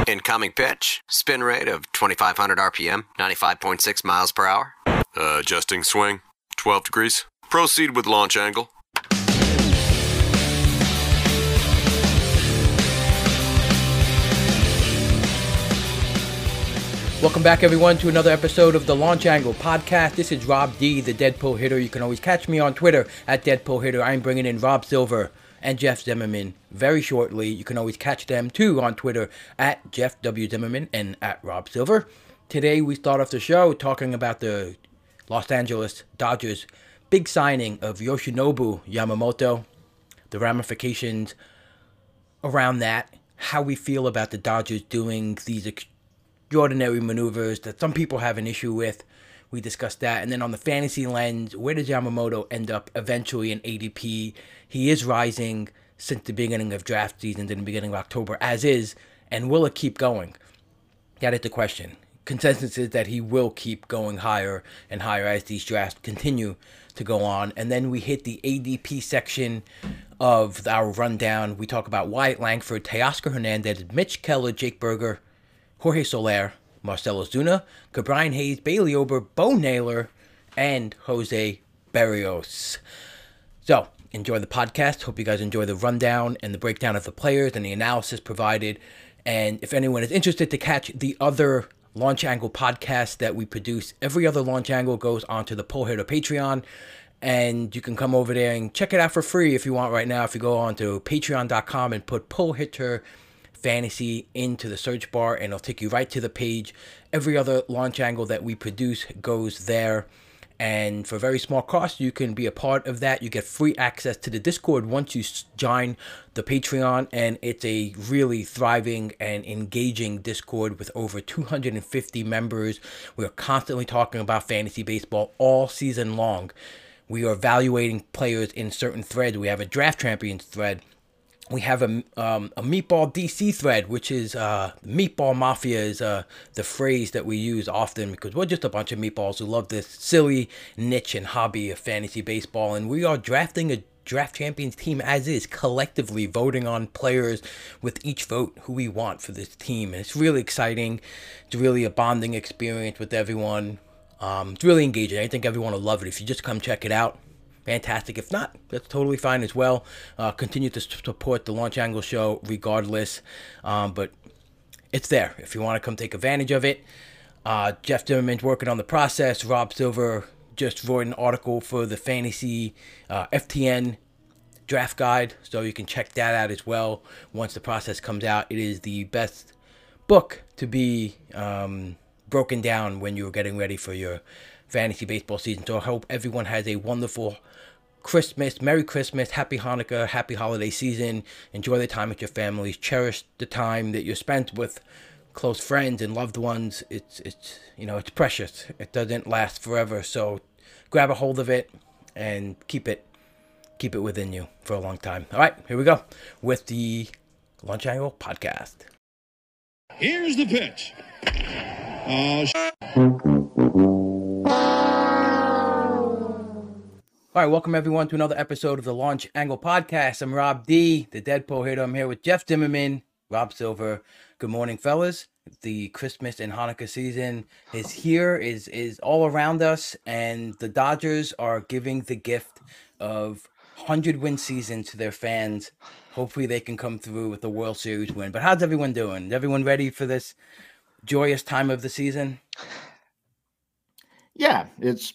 Incoming pitch. Spin rate of 2,500 RPM, 95.6 miles per hour. Adjusting swing. 12 degrees. Proceed with launch angle. Welcome back, everyone, to another episode of the Launch Angle Podcast. This is Rob D, the Deadpool Hitter. You can always catch me on Twitter at Deadpool Hitter. I'm bringing in Rob Silver and Jeff Zimmerman very shortly. You can always catch them, too, on Twitter at Jeff W. Zimmerman and at Rob Silver. Today, we start off the show talking about the Los Angeles Dodgers' big signing of Yoshinobu Yamamoto, the ramifications around that, how we feel about the Dodgers doing these extraordinary maneuvers that some people have an issue with. We discussed that. And then on the fantasy lens, where does Yamamoto end up eventually in ADP? He is rising since the beginning of draft season, in the beginning of October, as is. And will it keep going? That is the question. Consensus is that he will keep going higher and higher as these drafts continue to go on. And then we hit the ADP section of our rundown. We talk about Wyatt Langford, Teoscar Hernandez, Mitch Keller, Jake Burger, Jorge Soler, Marcell Ozuna, Ke'Bryan Hayes, Bailey Ober, Bo Naylor, and Jose Berrios. So, enjoy the podcast. Hope you guys enjoy the rundown and the breakdown of the players and the analysis provided. And if anyone is interested to catch the other Launch Angle podcasts that we produce, every other Launch Angle goes onto the Pull Hitter Patreon. And you can come over there and check it out for free if you want right now. If you go on to patreon.com and put Pull Hitter Fantasy into the search bar, and it'll take you right to the page. Every other Launch Angle that we produce goes there, and for a very small cost you can be a part of that. You get free access to the Discord once you join the Patreon, and it's a really thriving and engaging Discord with over 250 members. We are constantly talking about fantasy baseball all season long. We are evaluating players in certain threads. We have a draft champions thread. We have a Meatball DC thread, which is Meatball Mafia is the phrase that we use often because we're just a bunch of meatballs who love this silly niche and hobby of fantasy baseball. And we are drafting a draft champions team as is, collectively voting on players with each vote who we want for this team. And it's really exciting. It's really a bonding experience with everyone. It's really engaging. I think everyone will love it. If you just come check it out, fantastic. If not, that's totally fine as well. Continue to support the Launch Angle show regardless. But it's there if you want to come take advantage of it. Jeff Zimmerman's working on the process. Rob Silver just wrote an article for the Fantasy FTN Draft Guide, so you can check that out as well once the process comes out. It is the best book to be broken down when you're getting ready for your fantasy baseball season. So I hope everyone has a wonderful Christmas, Merry Christmas, Happy Hanukkah, Happy Holiday Season. Enjoy the time with your families. Cherish the time that you're spent with close friends and loved ones. It's precious. It doesn't last forever. So grab a hold of it and keep it within you for a long time. All right, here we go with the Launch Angle podcast. Here's the pitch. All right, welcome everyone to another episode of the Launch Angle Podcast. I'm Rob D, the Deadpool Hitter. I'm here with Jeff Zimmerman, Rob Silver. Good morning, fellas. The Christmas and Hanukkah season is here, is all around us, and the Dodgers are giving the gift of 100-win season to their fans. Hopefully they can come through with the World Series win. But how's everyone doing? Is everyone ready for this joyous time of the season? Yeah, it's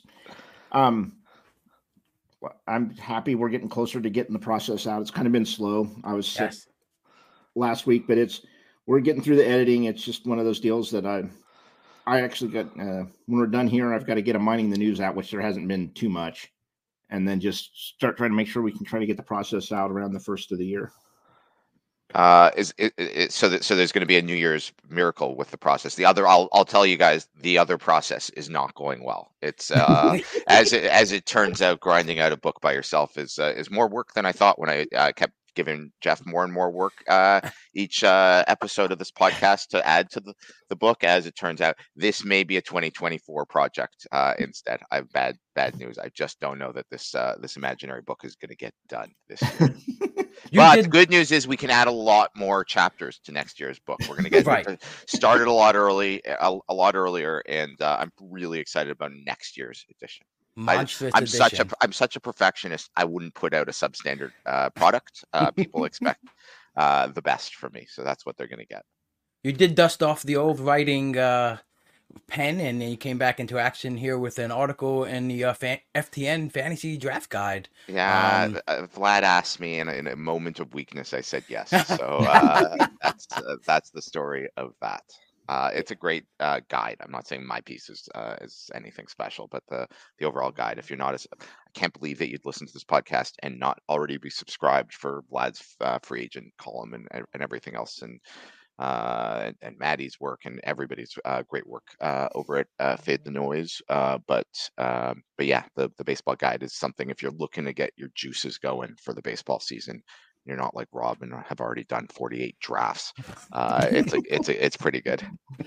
I'm happy we're getting closer to getting the process out. It's kind of been slow. I was sick last week, but we're getting through the editing. It's just one of those deals that I actually got when we're done here, I've got to get a Mining the News out, which there hasn't been too much, and then just start trying to make sure we can try to get the process out around the first of the year. So there's going to be a New Year's miracle with the process. I'll tell you guys, the other process is not going well. It's as it turns out, grinding out a book by yourself is more work than I thought when I kept giving Jeff more and more work each episode of this podcast to add to the book. As it turns out, this may be a 2024 project instead. I have bad news. I just don't know that this imaginary book is going to get done this year. But the good news is we can add a lot more chapters to next year's book. We're going to get started a lot earlier, and I'm really excited about next year's edition. I'm such a perfectionist. I wouldn't put out a substandard product. People expect the best from me, so that's what they're going to get. You did dust off the old writing pen, and then you came back into action here with an article in the FTN Fantasy Draft Guide. Yeah, Vlad asked me in a moment of weakness. I said yes. So that's the story of that. It's a great guide. I'm not saying my piece is anything special, but the overall guide. If you're not I can't believe that you'd listen to this podcast and not already be subscribed for Vlad's free agent column and everything else, and Maddie's work and everybody's great work over at Fade the Noise. But yeah, the baseball guide is something if you're looking to get your juices going for the baseball season. You're not like Rob and have already done 48 drafts. It's pretty good.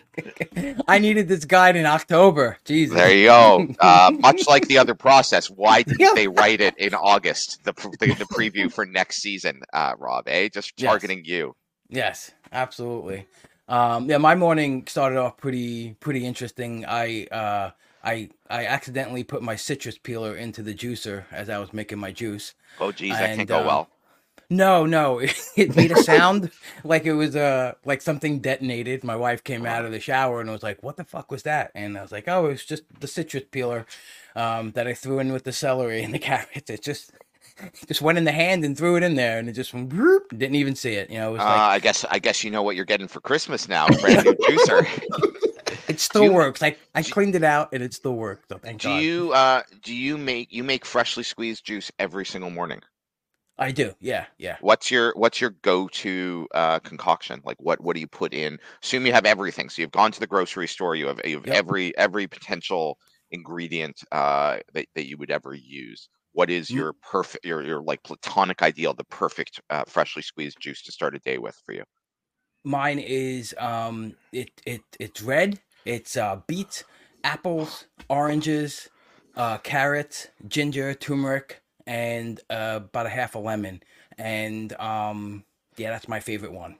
I needed this guide in October. Jesus. There you go. Much like the other process, why didn't they write it in August? The preview for next season, Rob. Just targeting you. Yes, absolutely. Yeah, my morning started off pretty interesting. I accidentally put my citrus peeler into the juicer as I was making my juice. Oh, geez, that can't go well. No, it made a sound like it was like something detonated. My wife came out of the shower and was like, "What the fuck was that?" And I was like, "Oh, it was just the citrus peeler that I threw in with the celery and the carrots. It just went in the hand and threw it in there, and it just went, didn't even see it. You know, it was like, I guess you know what you're getting for Christmas now, brand new juicer." It still works. I cleaned it out and it still works. So thank God. Do you make freshly squeezed juice every single morning? I do. Yeah. What's your go-to concoction? Like what do you put in? Assume you have everything. So you've gone to the grocery store. You have every potential ingredient that you would ever use. What is your perfect, your like platonic ideal, the perfect freshly squeezed juice to start a day with for you? Mine is it's red. It's beets, apples, oranges, carrots, ginger, turmeric, and about a half a lemon. And yeah, that's my favorite one.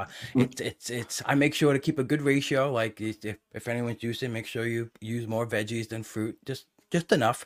It's I make sure to keep a good ratio. Like if anyone's juicing, make sure you use more veggies than fruit, just enough.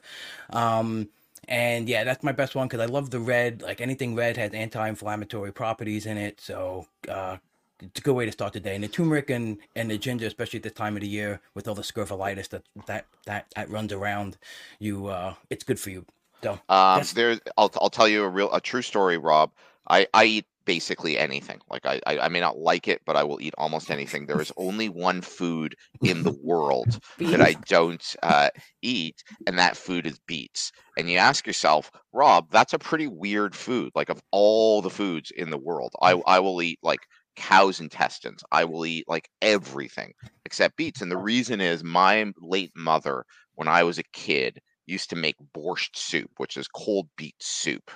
And yeah, that's my best one because I love the red. Like anything red has anti-inflammatory properties in it, so it's a good way to start the day. And the turmeric and the ginger, especially at this time of the year with all the scurvulitis that runs around you, it's good for you. So I'll tell you a true story, Rob. I eat basically anything. Like I may not like it, but I will eat almost anything. There is only one food in the world that I don't eat, and that food is beets. And you ask yourself, Rob, that's a pretty weird food. Like of all the foods in the world, I will eat like cow's intestines. I will eat like everything except beets. And the reason is my late mother, when I was a kid, used to make borscht soup, which is cold beet soup,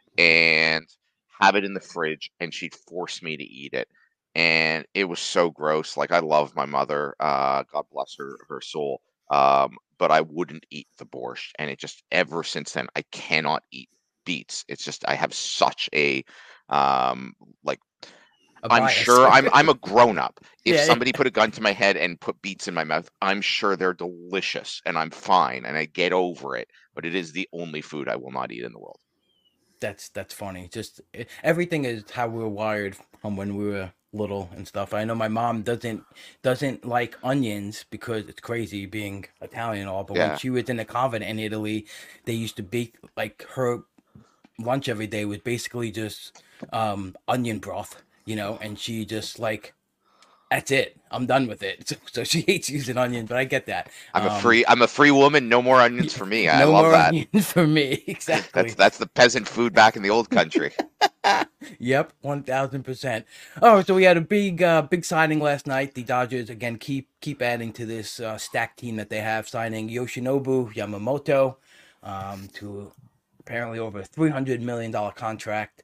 and have it in the fridge, and she'd force me to eat it. And it was so gross. Like I love my mother, God bless her soul. But I wouldn't eat the borscht. And it just ever since then, I cannot eat beets. It's just I have such a like I'm sure I'm a grown up. If somebody put a gun to my head and put beets in my mouth, I'm sure they're delicious and I'm fine and I get over it. But it is the only food I will not eat in the world. That's funny. Just everything is how we were wired from when we were little and stuff. I know my mom doesn't like onions because it's crazy being Italian and all. But when she was in a convent in Italy, they used to bake like her lunch every day was basically just onion broth. You know, and she just like, that's it. I'm done with it. So she hates using onions, but I get that. I'm a free woman. No more onions for me. I love that. No more onions for me. Exactly. That's the peasant food back in the old country. Yep, 1000%. Oh, so we had a big signing last night. The Dodgers again keep adding to this stacked team that they have, signing Yoshinobu Yamamoto to apparently over a $300 million contract.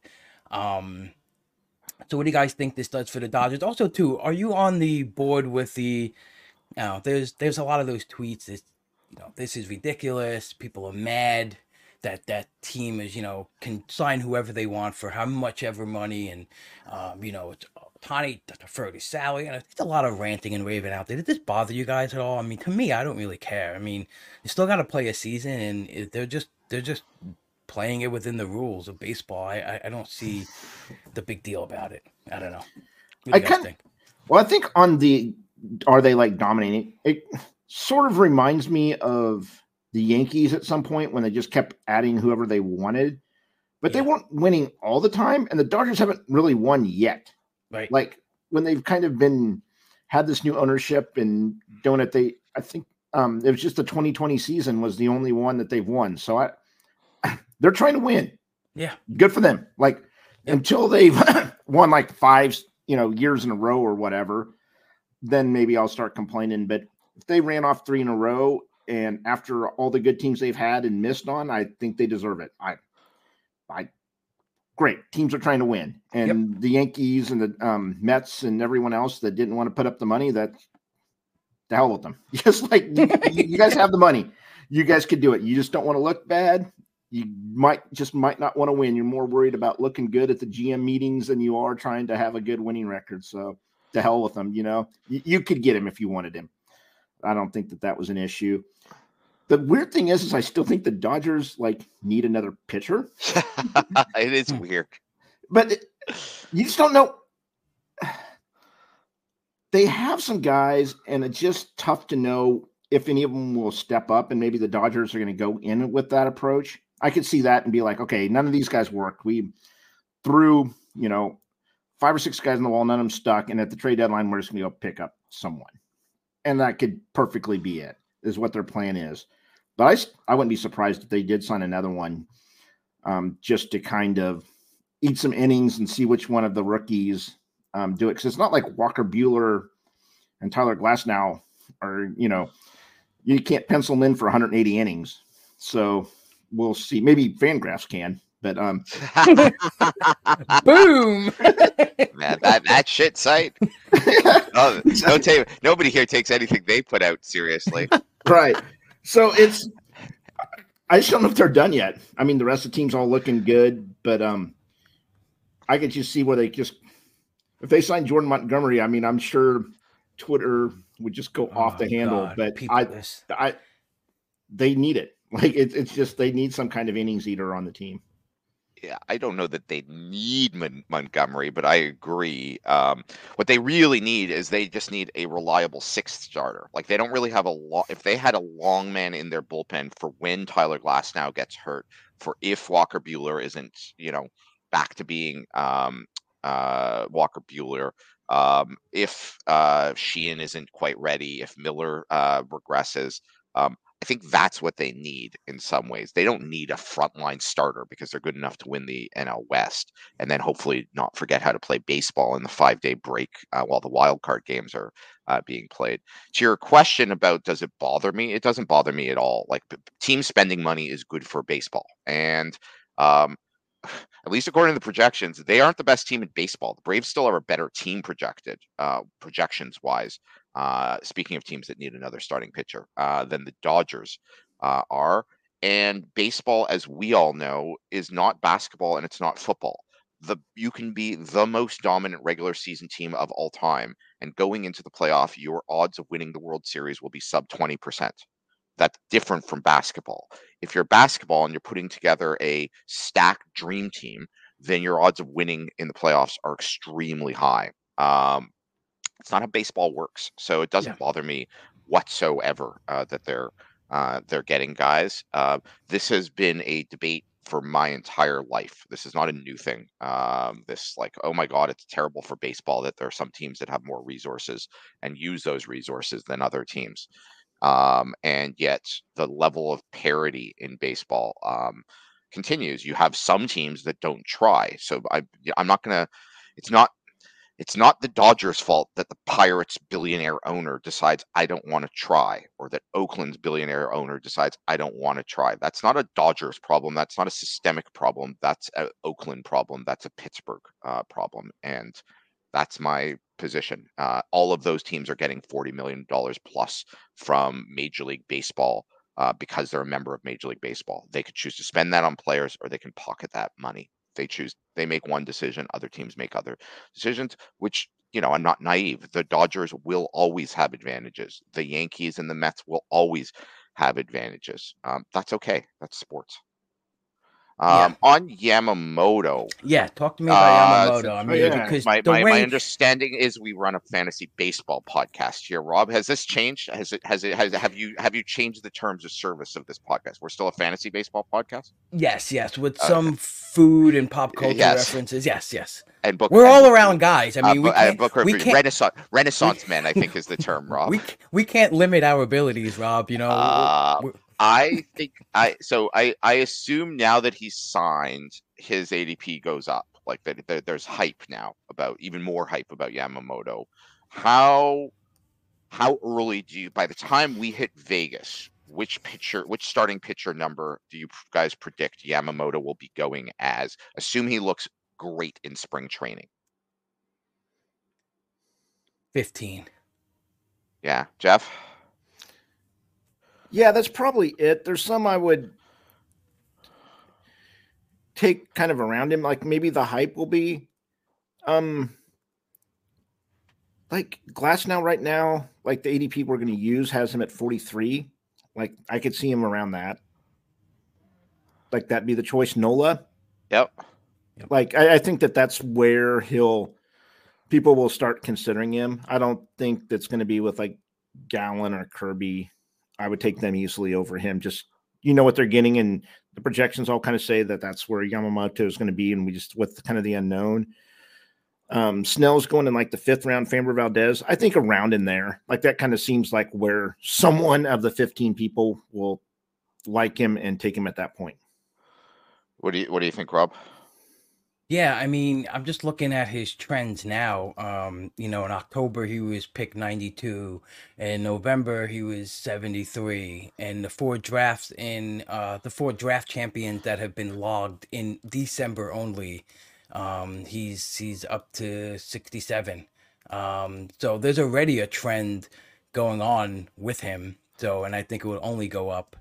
So what do you guys think this does for the Dodgers? Also, too, are you on the board with the? There's a lot of those tweets. This is ridiculous. People are mad. that team is, can sign whoever they want for how much ever money, and it's Tani Fergie salary, and it's a lot of ranting and raving out there. Did this bother you guys at all? I mean, to me, I don't really care. I mean, you still got to play a season, and they're just playing it within the rules of baseball. I don't see the big deal about it. I don't know. What do you guys think? Well, I think are they like dominating? It sort of reminds me of the Yankees at some point when they just kept adding whoever they wanted, but they weren't winning all the time. And the Dodgers haven't really won yet. Right. Like when they've kind of had this new ownership and I think it was just the 2020 season was the only one that they've won. So they're trying to win. Yeah. Good for them. Like until they've won like 5, years in a row or whatever, then maybe I'll start complaining. But if they ran off 3 in a row, and after all the good teams they've had and missed on, I think they deserve it. Great teams are trying to win, and the Yankees and the Mets and everyone else that didn't want to put up the money, that the hell with them. Just like you guys have the money, you guys could do it. You just don't want to look bad. You might not want to win. You're more worried about looking good at the GM meetings than you are trying to have a good winning record. So the hell with them. You could get him if you wanted him. I don't think that was an issue. The weird thing is I still think the Dodgers need another pitcher. It is weird, but you just don't know. They have some guys, and it's just tough to know if any of them will step up, and maybe the Dodgers are going to go in with that approach. I could see that and be like, okay, none of these guys worked. We threw, 5 or 6 guys on the wall, none of them stuck, and at the trade deadline, we're just going to go pick up someone. And that could perfectly be it, is what their plan is. But I wouldn't be surprised if they did sign another one just to kind of eat some innings and see which one of the rookies do it. Because it's not like Walker Buehler and Tyler Glasnow are, you can't pencil them in for 180 innings. So we'll see. Maybe Fangraphs can. But boom, man, that shit site. Nobody here takes anything they put out seriously, right? So I just don't know if they're done yet. I mean, the rest of the team's all looking good, but I could just see where if they sign Jordan Montgomery, I mean, I'm sure Twitter would just go off the handle. God, but they need it. Like it's just they need some kind of innings eater on the team. Yeah, I don't know that they need Montgomery, but I agree. What they really need is they just need a reliable 6th starter. Like they don't really have if they had a long man in their bullpen for when Tyler Glasnow gets hurt, for if Walker Buehler isn't, back to being Walker Buehler, if Sheehan isn't quite ready, if Miller regresses. I think that's what they need in some ways. They don't need a frontline starter because they're good enough to win the NL West and then hopefully not forget how to play baseball in the 5-day break while the wild card games are being played. To your question about does it bother me? It doesn't bother me at all. Like team spending money is good for baseball. And at least according to the projections, they aren't the best team in baseball. The Braves still are a better team projections wise. Speaking of teams that need another starting pitcher, than the Dodgers are. And baseball, as we all know, is not basketball and it's not football. You can be the most dominant regular season team of all time, and going into the playoff, your odds of winning the World Series will be sub 20%. That's different from basketball. If you're basketball and you're putting together a stacked dream team, then your odds of winning in the playoffs are extremely high. It's not how baseball works, so it doesn't bother me whatsoever that they're getting guys. This has been a debate for my entire life. This is not a new thing. This oh my God, it's terrible for baseball that there are some teams that have more resources and use those resources than other teams. And yet the level of parity in baseball continues. You have some teams that don't try. So I'm not gonna. It's not the Dodgers' fault that the Pirates' billionaire owner decides I don't want to try, or that Oakland's billionaire owner decides I don't want to try. That's not a Dodgers problem. That's not a systemic problem. That's an Oakland problem. That's a Pittsburgh problem. And that's my position. All of those teams are getting $40 million plus from Major League Baseball because they're a member of Major League Baseball. They could choose to spend that on players, or they can pocket that money. They choose. They make one decision. Other teams make other decisions. Which, I'm not naive. The Dodgers will always have advantages. The Yankees and the Mets will always have advantages. That's okay. That's sports. On Yamamoto. Yeah, talk to me about Yamamoto. I mean, yeah. because my understanding is we run a fantasy baseball podcast here. Rob, has this changed? Have you changed the terms of service of this podcast? We're still a fantasy baseball podcast. Yes, with some food and pop culture references. Yes. And we're all around guys. I mean, we can't Renaissance men, I think, is the term, Rob. We can't limit our abilities, Rob. I think I assume now that he's signed, his ADP goes up. Like that, there's hype now even more hype about Yamamoto. How early by the time we hit Vegas, which starting pitcher number do you guys predict Yamamoto will be going as? Assume he looks great in spring training. 15. Yeah, Jeff? Yeah, that's probably it. There's some I would take kind of around him. Like maybe the hype will be like Glasnow right now, like the ADP we're going to use has him at 43. Like I could see him around that. Like that'd be the choice. Nola. Yep. Like I think that's where people will start considering him. I don't think that's going to be with like Gallen or Kirby. I would take them easily over him. Just, what they're getting, and the projections all kind of say that that's where Yamamoto is going to be. And we just, with kind of the unknown, Snell's going in like the 5th round, Framber Valdez, I think around in there, like that kind of seems like where someone of the 15 people will like him and take him at that point. What do you think, Rob? Yeah, I mean, I'm just looking at his trends now. In October he was picked 92, in November he was 73, and the 4 draft champions that have been logged in December only, he's up to 67. So there's already a trend going on with him. So, and I think it will only go up.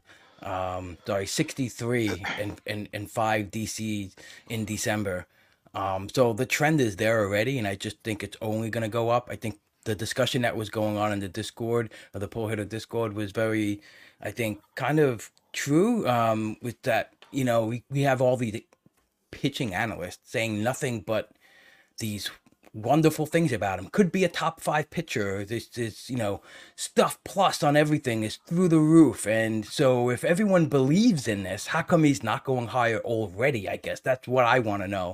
63 and 5 DC in December. So the trend is there already, and I just think it's only going to go up. I think the discussion that was going on in the Discord, or the Pull Hitter Discord, was very, I think, kind of true. With that, we have all the pitching analysts saying nothing but these wonderful things about him. Could be a top 5 pitcher. This stuff plus on everything is through the roof. And so if everyone believes in this, how come he's not going higher already? I guess that's what I want to know.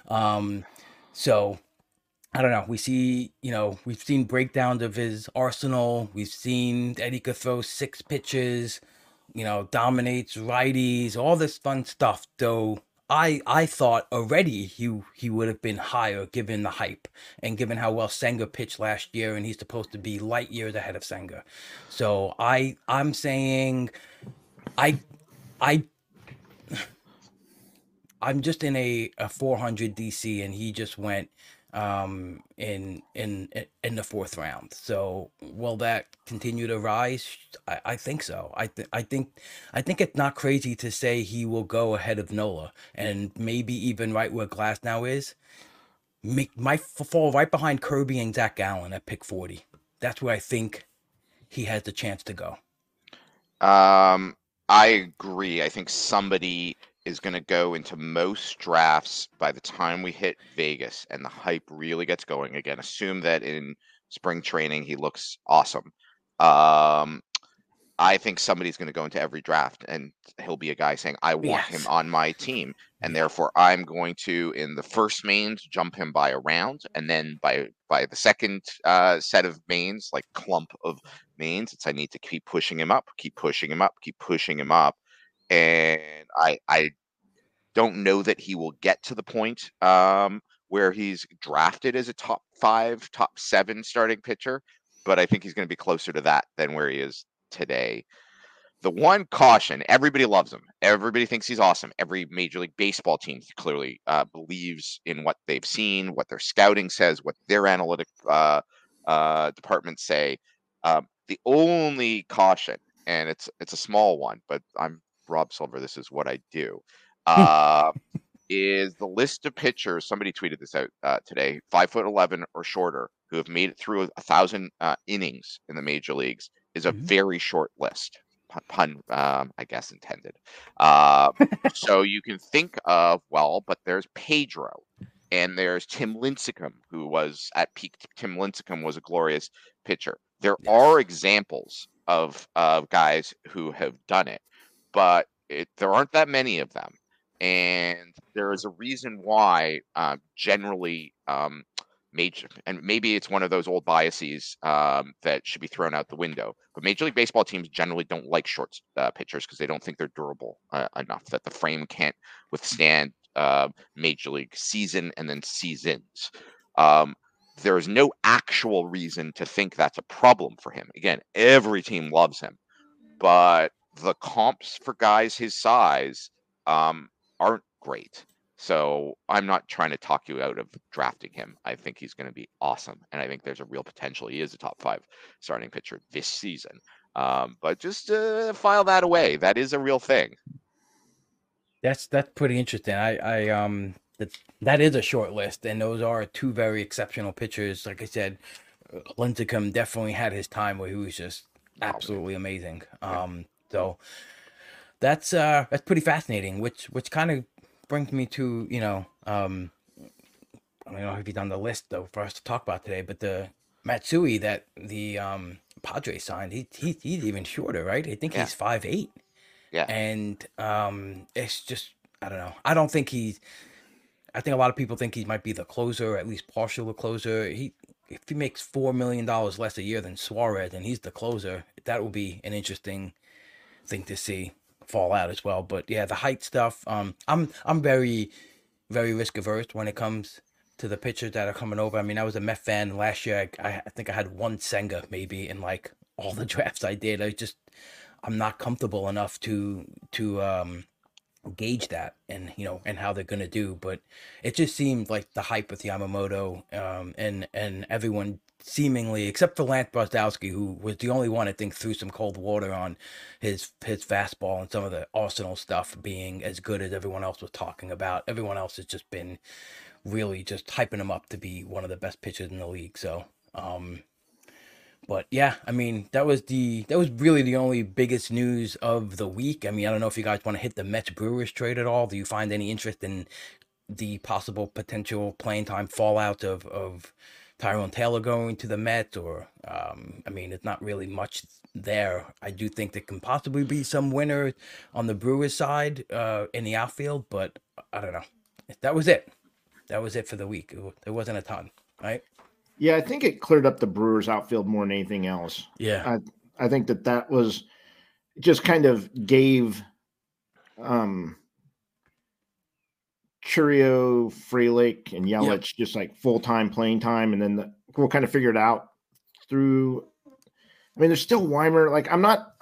So I don't know. We see, we've seen breakdowns of his arsenal. We've seen that he could throw 6 pitches, dominates righties, all this fun stuff. Though I thought already he would have been higher given the hype and given how well Senga pitched last year, and he's supposed to be light years ahead of Senga. So I'm saying I'm just in a 400 DC, and he just went in the 4th round. So will that continue to rise? I think so. I think it's not crazy to say he will go ahead of Nola, and maybe even right where Glasnow is. Might fall right behind Kirby and Zach Gallen at pick 40. That's where I think he has the chance to go. I agree. I think somebody is going to go into most drafts by the time we hit Vegas and the hype really gets going again. Assume that in spring training he looks awesome. I think somebody's going to go into every draft, and he'll be a guy saying, I want him on my team. And therefore I'm going to, in the first mains, jump him by a round. And then by the second set of mains, like clump of mains, I need to keep pushing him up. And I don't know that he will get to the point where he's drafted as a top 5, top 7 starting pitcher, but I think he's going to be closer to that than where he is today. The one caution, everybody loves him. Everybody thinks he's awesome. Every Major League Baseball team clearly believes in what they've seen, what their scouting says, what their analytic departments say. The only caution and it's a small one, but I'm Rob Silver. This is what I do. Is the list of pitchers? Somebody tweeted this out today: 5'11" or shorter who have made it through 1,000 innings in the major leagues is a very short list. Pun, I guess, intended. So you can think of, but there's Pedro, and there's Tim Lincecum, who was at peak. Tim Lincecum was a glorious pitcher. There are examples of guys who have done it, but there aren't that many of them. And there is a reason why generally major, and maybe it's one of those old biases that should be thrown out the window, but Major League Baseball teams generally don't like short pitchers because they don't think they're durable enough, that the frame can't withstand Major League season and then seasons. There is no actual reason to think that's a problem for him. Again, every team loves him, but the comps for guys his size aren't great. So I'm not trying to talk you out of drafting him. I think he's going to be awesome, and I think there's a real potential. He is a top 5 starting pitcher this season. But just file that away. That is a real thing. That's pretty interesting. That is a short list, and those are 2 very exceptional pitchers. Like I said, Lincecum definitely had his time where he was just absolutely amazing. So that's pretty fascinating, which kind of brings me to, I don't know if he's on the list though for us to talk about today, but the Matsui that the Padres signed, he's even shorter, right? I think he's 5'8". Yeah. And it's just, I don't know. I think a lot of people think he might be the closer, or at least partial the closer. If he makes $4 million less a year than Suarez and he's the closer, that will be an interesting thing to see fall out as well. But yeah, the height stuff, I'm very, very risk averse when it comes to the pitchers that are coming over. I mean, I was a Met fan last year. I think I had one Senga maybe in like all the drafts I did. I'm not comfortable enough to gauge that and and how they're gonna do. But it just seemed like the hype with Yamamoto and everyone seemingly, except for Lance Brozdowski, who was the only one I think threw some cold water on his fastball and some of the Arsenal stuff being as good as everyone else was talking about. Everyone else has just been really just hyping him up to be one of the best pitchers in the league. So but yeah, I mean, that was really the only biggest news of the week. I mean, I don't know if you guys want to hit the Mets Brewers trade at all. Do you find any interest in the possible potential playing time fallout of Tyrone Taylor going to the Mets? Or I mean, it's not really much there. I do think there can possibly be some winner on the Brewers side in the outfield, but I don't know. That was it. That was it for the week. There wasn't a ton, right? Yeah, I think it cleared up the Brewers outfield more than anything else. Yeah. I think that was just kind of gave Churio, Frelick, and Yelich just like full-time playing time, and then we'll kind of figure it out through. I mean, there's still Weimer. Like, I'm not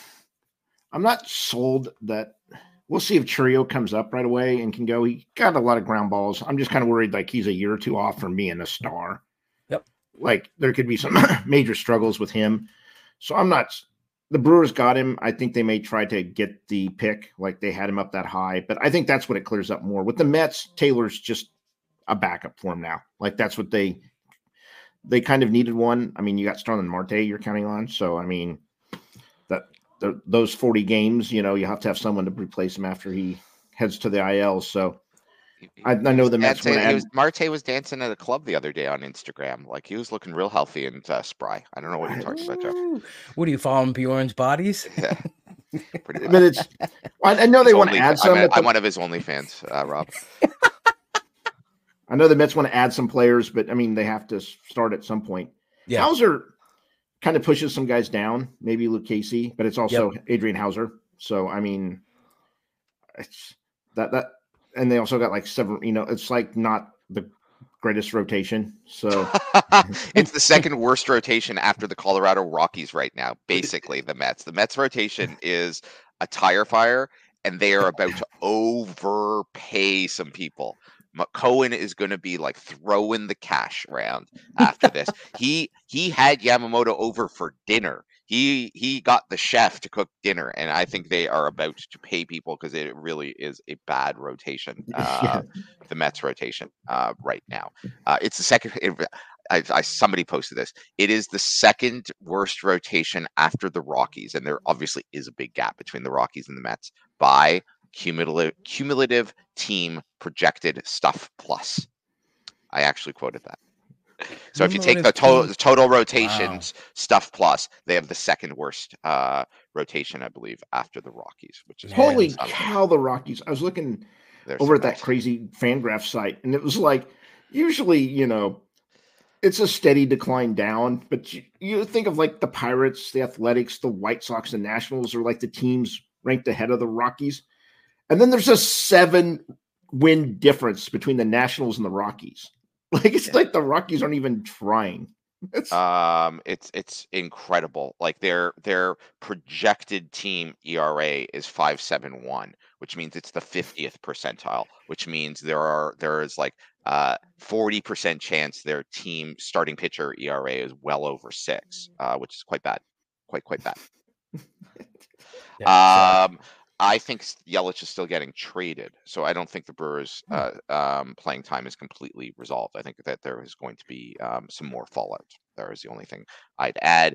sold that. We'll see if Churio comes up right away and can go. He got a lot of ground balls. I'm just kind of worried like he's a year or two off from being a star. Yep. Like there could be some major struggles with him. So I'm not – the Brewers got him. I think they may try to get the pick, like they had him up that high. But I think that's what it clears up more. With the Mets, Taylor's just a backup for him now. Like that's what they kind of needed one. I mean, you got Starlin Marte you're counting on. So, I mean, those 40 games, you have to have someone to replace him after he heads to the IL. So I know the Mets Marte was dancing at a club the other day on Instagram. Like he was looking real healthy and spry. I don't know what you're talking about, Jeff. What are you following Bjorn's bodies? Yeah. Pretty but it's I know they want to add some. I'm one of his OnlyFans, Rob. I know the Mets want to add some players, but I mean they have to start at some point. Yeah. Hauser kind of pushes some guys down, maybe Luke Casey, but it's also Adrian Hauser. So I mean, it's that, and they also got like 7. It's like not the greatest rotation. So it's the second worst rotation after the Colorado Rockies right now. Basically, the Mets rotation is a tire fire, and they are about to overpay some people. Cohen is going to be like throwing the cash around after this. He had Yamamoto over for dinner. he got the chef to cook dinner, and I think they are about to pay people because it really is a bad rotation. Yeah. The Mets rotation right now. It's the second. Somebody posted this. It is the second worst rotation after the Rockies, and there obviously is a big gap between the Rockies and the Mets by cumulative team projected stuff plus. I actually quoted that. So if you take the total rotations stuff plus, they have the second worst rotation, I believe, after the Rockies, which is holy cow. The Rockies. I was looking over at that crazy Fangraph site, and it was like usually, it's a steady decline down, but you think of like the Pirates, the Athletics, the White Sox, the Nationals are like the teams ranked ahead of the Rockies. And then there's a 7-win difference between the Nationals and the Rockies. Like it's like the Rockies aren't even trying. It's incredible. Like their projected team ERA is 5.71, which means it's the 50th percentile, which means there is like 40% chance their team starting pitcher ERA is well over 6, which is quite bad. Quite bad. I think Yelich is still getting traded, so I don't think the Brewers' playing time is completely resolved. I think that there is going to be some more fallout. There is the only thing I'd add.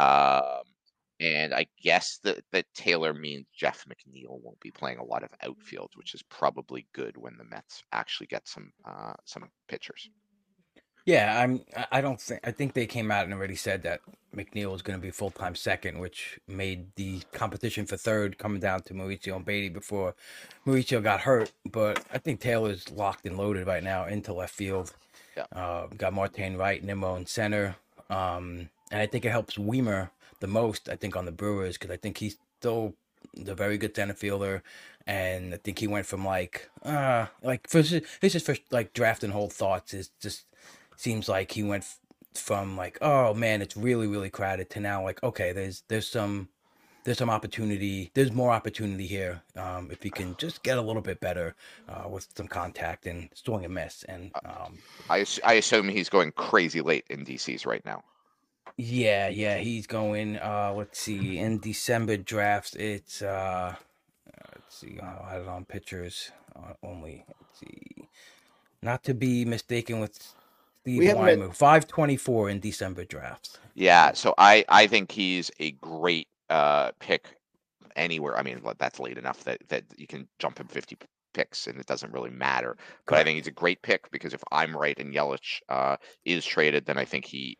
And I guess that Taylor means Jeff McNeil won't be playing a lot of outfield, which is probably good when the Mets actually get some pitchers. Yeah, I think they came out and already said that McNeil was going to be full-time second, which made the competition for third coming down to Mauricio and Beatty before Mauricio got hurt. But I think Taylor's locked and loaded right now into left field. Yeah. Got Martin right, Nimmo in center. And I think it helps Weimer the most, I think, on the Brewers, because I think he's still the very good center fielder. And I think he went from this is for like draft and hold thoughts is just seems like he went from like, oh man, it's really, really crowded to now like, okay, there's some opportunity. There's more opportunity here. If he can just get a little bit better with some contact and swing and miss. And I assume he's going crazy late in DCs right now. Yeah, he's going. Let's see, in December drafts, it's let's see, I had it on pitchers only. Let's see, not to be mistaken with Steve Weimer, 524 in December drafts. Yeah, so I think he's a great pick anywhere. I mean, that's late enough that you can jump him 50 picks and it doesn't really matter. But I think he's a great pick because if I'm right and Yelich is traded, then I think he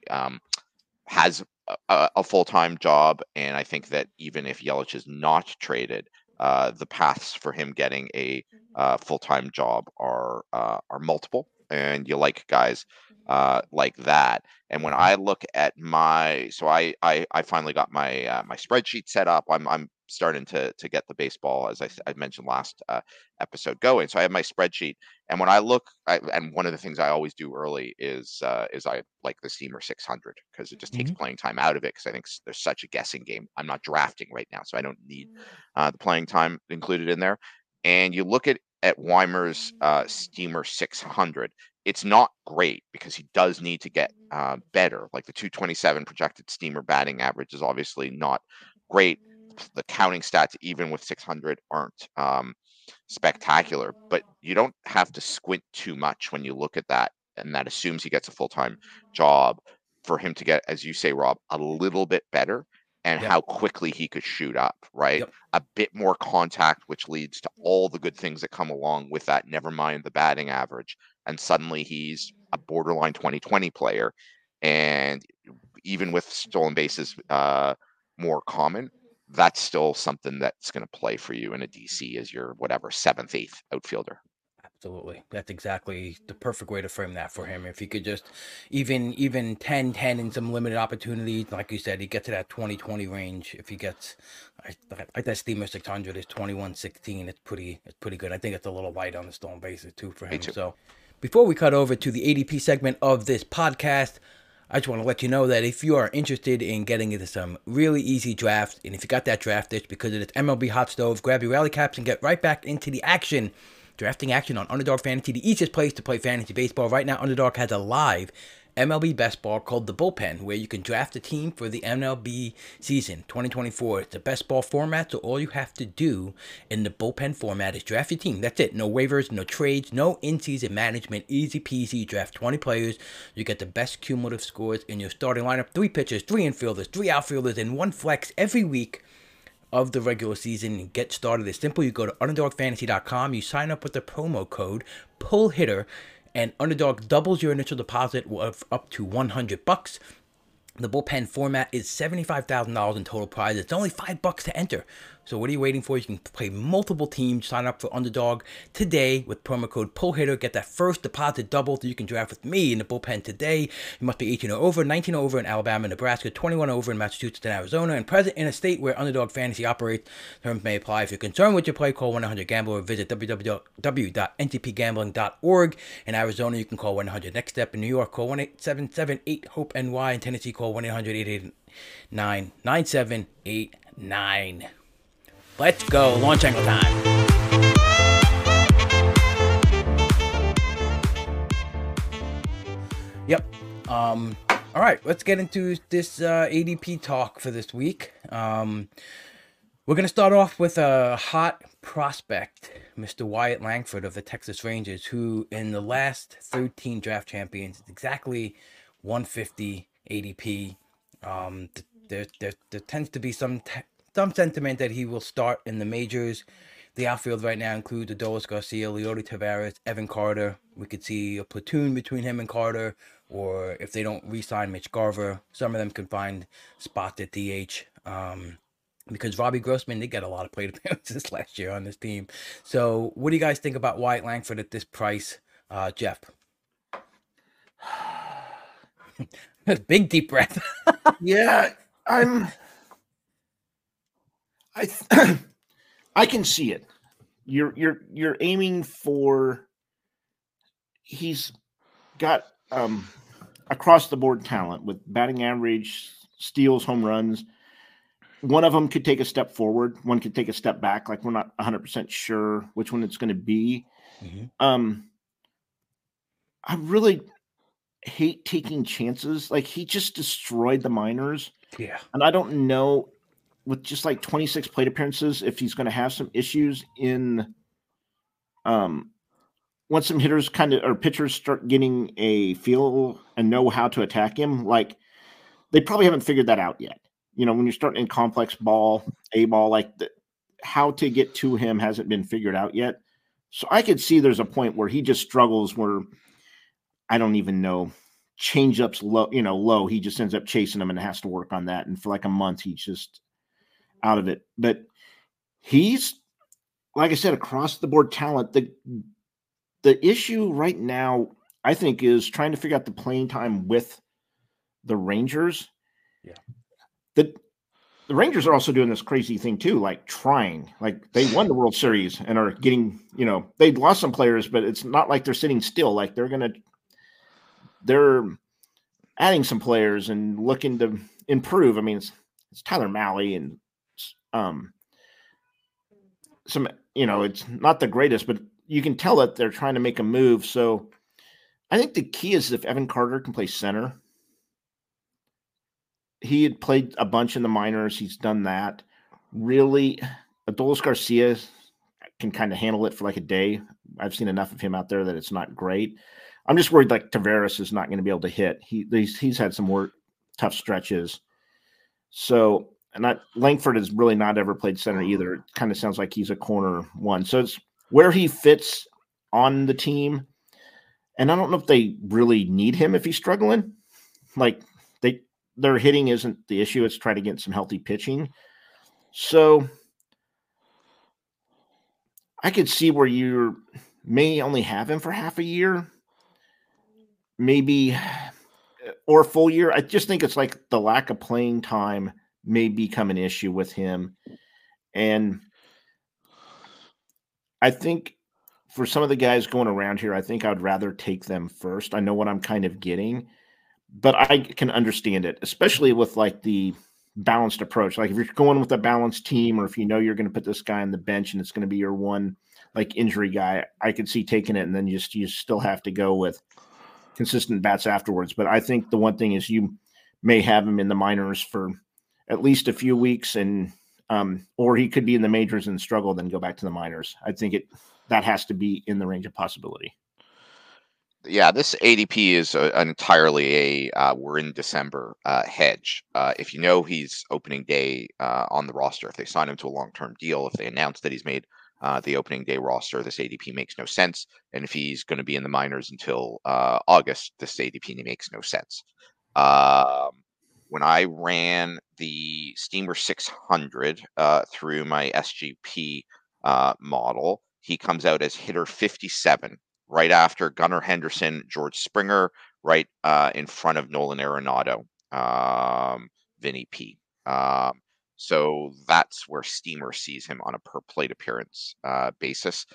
has a full-time job, and I think that even if Yelich is not traded, the paths for him getting a full-time job are multiple, and you like guys like that. And when I look at I finally got my my spreadsheet set up. I'm starting to get the baseball, as I mentioned last episode, going. So I have my spreadsheet, and when I look, and one of the things I always do early is I like the Steamer 600 because it just takes playing time out of it, because I think there's such a guessing game. I'm not drafting right now, so I don't need the playing time included in there. And you look at Weimer's Steamer 600. It's not great because he does need to get better. Like the 227 projected Steamer batting average is obviously not great. The counting stats, even with 600, aren't spectacular, but you don't have to squint too much when you look at that, and that assumes he gets a full-time job for him to get, as you say, Rob, a little bit better, and how quickly he could shoot up, right? A bit more contact, which leads to all the good things that come along with that, never mind the batting average, and suddenly he's a borderline 2020 player. And even with stolen bases more common, that's still something that's going to play for you in a DC as your whatever 7th, 8th outfielder. Absolutely. That's exactly the perfect way to frame that for him. If he could just even 10-10 in some limited opportunities, like you said, he gets to that 20-20 range. If he gets like that Steamer 600 is 21-16, it's pretty good. I think it's a little light on the stolen bases too for him. So before we cut over to the ADP segment of this podcast, I just want to let you know that if you are interested in getting into some really easy drafts, and if you got that draft itch because of this MLB hot stove, grab your rally caps and get right back into the action. Drafting action on Underdog Fantasy, the easiest place to play fantasy baseball. Right now, Underdog has a live MLB Best Ball called The Bullpen, where you can draft a team for the MLB season 2024. It's a best ball format, so all you have to do in the bullpen format is draft your team. That's it. No waivers, no trades, no in-season management. Easy peasy. You draft 20 players. You get the best cumulative scores in your starting lineup. 3 pitchers, 3 infielders, 3 outfielders, and 1 flex every week of the regular season. And get started. It's simple. You go to underdogfantasy.com. You sign up with the promo code PULLHITTER, and Underdog doubles your initial deposit of up to $100. The bullpen format is $75,000 in total prize. It's only $5 to enter. So what are you waiting for? You can play multiple teams. Sign up for Underdog today with promo code PULLHITTER. Get that first deposit doubled so you can draft with me in the bullpen today. You must be 18 or over, 19 or over in Alabama, Nebraska, 21 or over in Massachusetts and Arizona, and present in a state where Underdog Fantasy operates. Terms may apply. If you're concerned with your play, call 1-800-GAMBLER or visit www.ntpgambling.org. In Arizona, you can call 1-800-NEXT-STEP. In New York, call 1-877-8-HOPE-NY. In Tennessee, call 1-800-889-9789. Let's go. Launch angle time. Yep. All right. Let's get into this ADP talk for this week. We're going to start off with a hot prospect, Mr. Wyatt Langford of the Texas Rangers, who in the last 13 draft champions, exactly 150 ADP. There tends to be some sentiment that he will start in the majors. The outfield right now includes Adolis Garcia, Leody Taveras, Evan Carter. We could see a platoon between him and Carter, or if they don't re-sign Mitch Garver, some of them can find spots at DH. Because Robbie Grossman did get a lot of plate appearances last year on this team. So what do you guys think about Wyatt Langford at this price, Jeff? Big deep breath. Yeah, I can see it. You're aiming for. He's got across the board talent with batting average, steals, home runs. One of them could take a step forward. One could take a step back. Like, we're not 100% sure which one it's going to be. Mm-hmm. I really hate taking chances. Like, he just destroyed the minors. Yeah. And I don't know, with just like 26 plate appearances, if he's going to have some issues in once some hitters or pitchers start getting a feel and know how to attack him. Like, they probably haven't figured that out yet. You know, when you're starting in complex ball, A ball, like how to get to him hasn't been figured out yet. So I could see there's a point where he just struggles, where I don't even know, change-ups low. He just ends up chasing them and has to work on that. And for like a month, he's just out of it. But he's, like I said, across the board talent. The issue right now, I think, is trying to figure out the playing time with the Rangers. Yeah. The Rangers are also doing this crazy thing too, like trying. Like, they won the World Series and are getting, they lost some players, but it's not like they're sitting still. Like, they're adding some players and looking to improve. I mean, it's Tyler Mahle and some, it's not the greatest, but you can tell that they're trying to make a move. So I think the key is if Evan Carter can play center. He had played a bunch in the minors. He's done that. Really, Adolis Garcia can kind of handle it for like a day. I've seen enough of him out there that it's not great. I'm just worried like Taveras is not going to be able to hit. He's had some tough stretches. So, and Langford has really not ever played center either. It kind of sounds like he's a corner one. So it's where he fits on the team. And I don't know if they really need him if he's struggling. Like, their hitting isn't the issue. It's trying to get some healthy pitching. So I could see where you may only have him for half a year, maybe, or a full year. I just think it's like the lack of playing time may become an issue with him. And I think for some of the guys going around here, I think I'd rather take them first. I know what I'm kind of getting, but I can understand it, especially with like the balanced approach. Like, if you're going with a balanced team, or if you're going to put this guy on the bench and it's going to be your one like injury guy, I could see taking it. And then you still have to go with consistent bats afterwards. But I think the one thing is you may have him in the minors for at least a few weeks, and or he could be in the majors and struggle, then go back to the minors. I think that has to be in the range of possibility. Yeah, this ADP is entirely a we're in December hedge. If you know he's opening day on the roster, if they sign him to a long-term deal, if they announce that he's made the opening day roster, this ADP makes no sense. And if he's going to be in the minors until August, this ADP makes no sense. When I ran the Steamer 600 through my SGP model, he comes out as hitter 57. Right after Gunnar Henderson, George Springer, right in front of Nolan Arenado, Vinny P. So that's where Steamer sees him on a per plate appearance basis.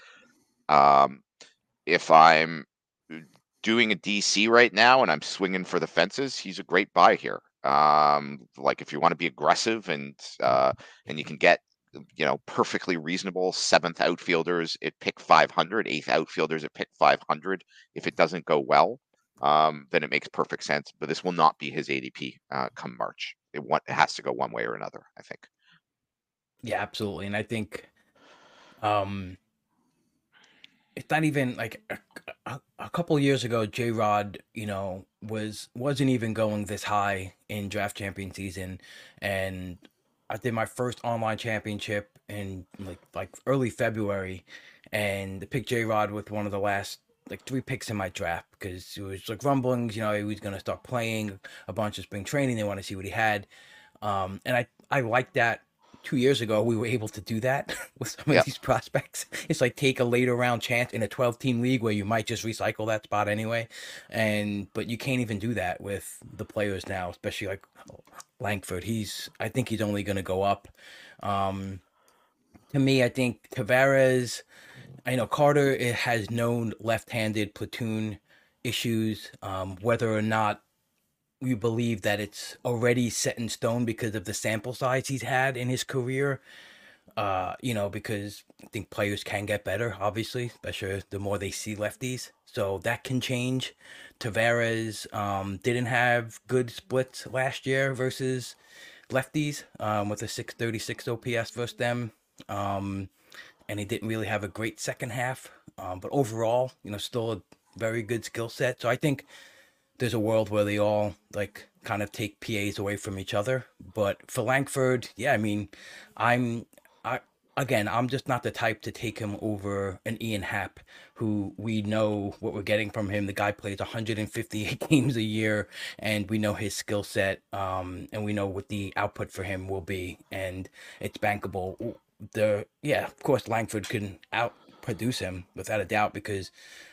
If I'm doing a DC right now and I'm swinging for the fences, he's a great buy here. Like if you want to be aggressive and you can get perfectly reasonable 7th outfielders at pick 500, 8th outfielders at pick 500. If it doesn't go well, then it makes perfect sense. But this will not be his ADP come March. It has to go one way or another, I think. Yeah, absolutely. And I think it's not even like a couple of years ago, J-Rod, wasn't even going this high in draft champion season. And I did my first online championship in like early February, and picked J-Rod with one of the last 3 picks in my draft, because it was like rumblings, he was going to start playing a bunch of spring training. They want to see what he had. And I liked that. 2 years ago, we were able to do that with some of these prospects. It's like take a later round chance in a 12-team league where you might just recycle that spot anyway. But you can't even do that with the players now, especially like Langford. I think he's only going to go up. To me, I think Taveras, Carter has known left-handed platoon issues, whether or not we believe that it's already set in stone because of the sample size he's had in his career. Because I think players can get better, obviously, especially the more they see lefties. So that can change. Taveras didn't have good splits last year versus lefties, with a 636 OPS versus them. And he didn't really have a great second half. But overall, still a very good skill set. So I think there's a world where they all kind of take PAs away from each other. But for Langford, yeah, I mean, I'm just not the type to take him over an Ian Happ, who we know what we're getting from him. The guy plays 158 games a year, and we know his skill set, and we know what the output for him will be, and it's bankable. Of course, Langford can outproduce him without a doubt, because,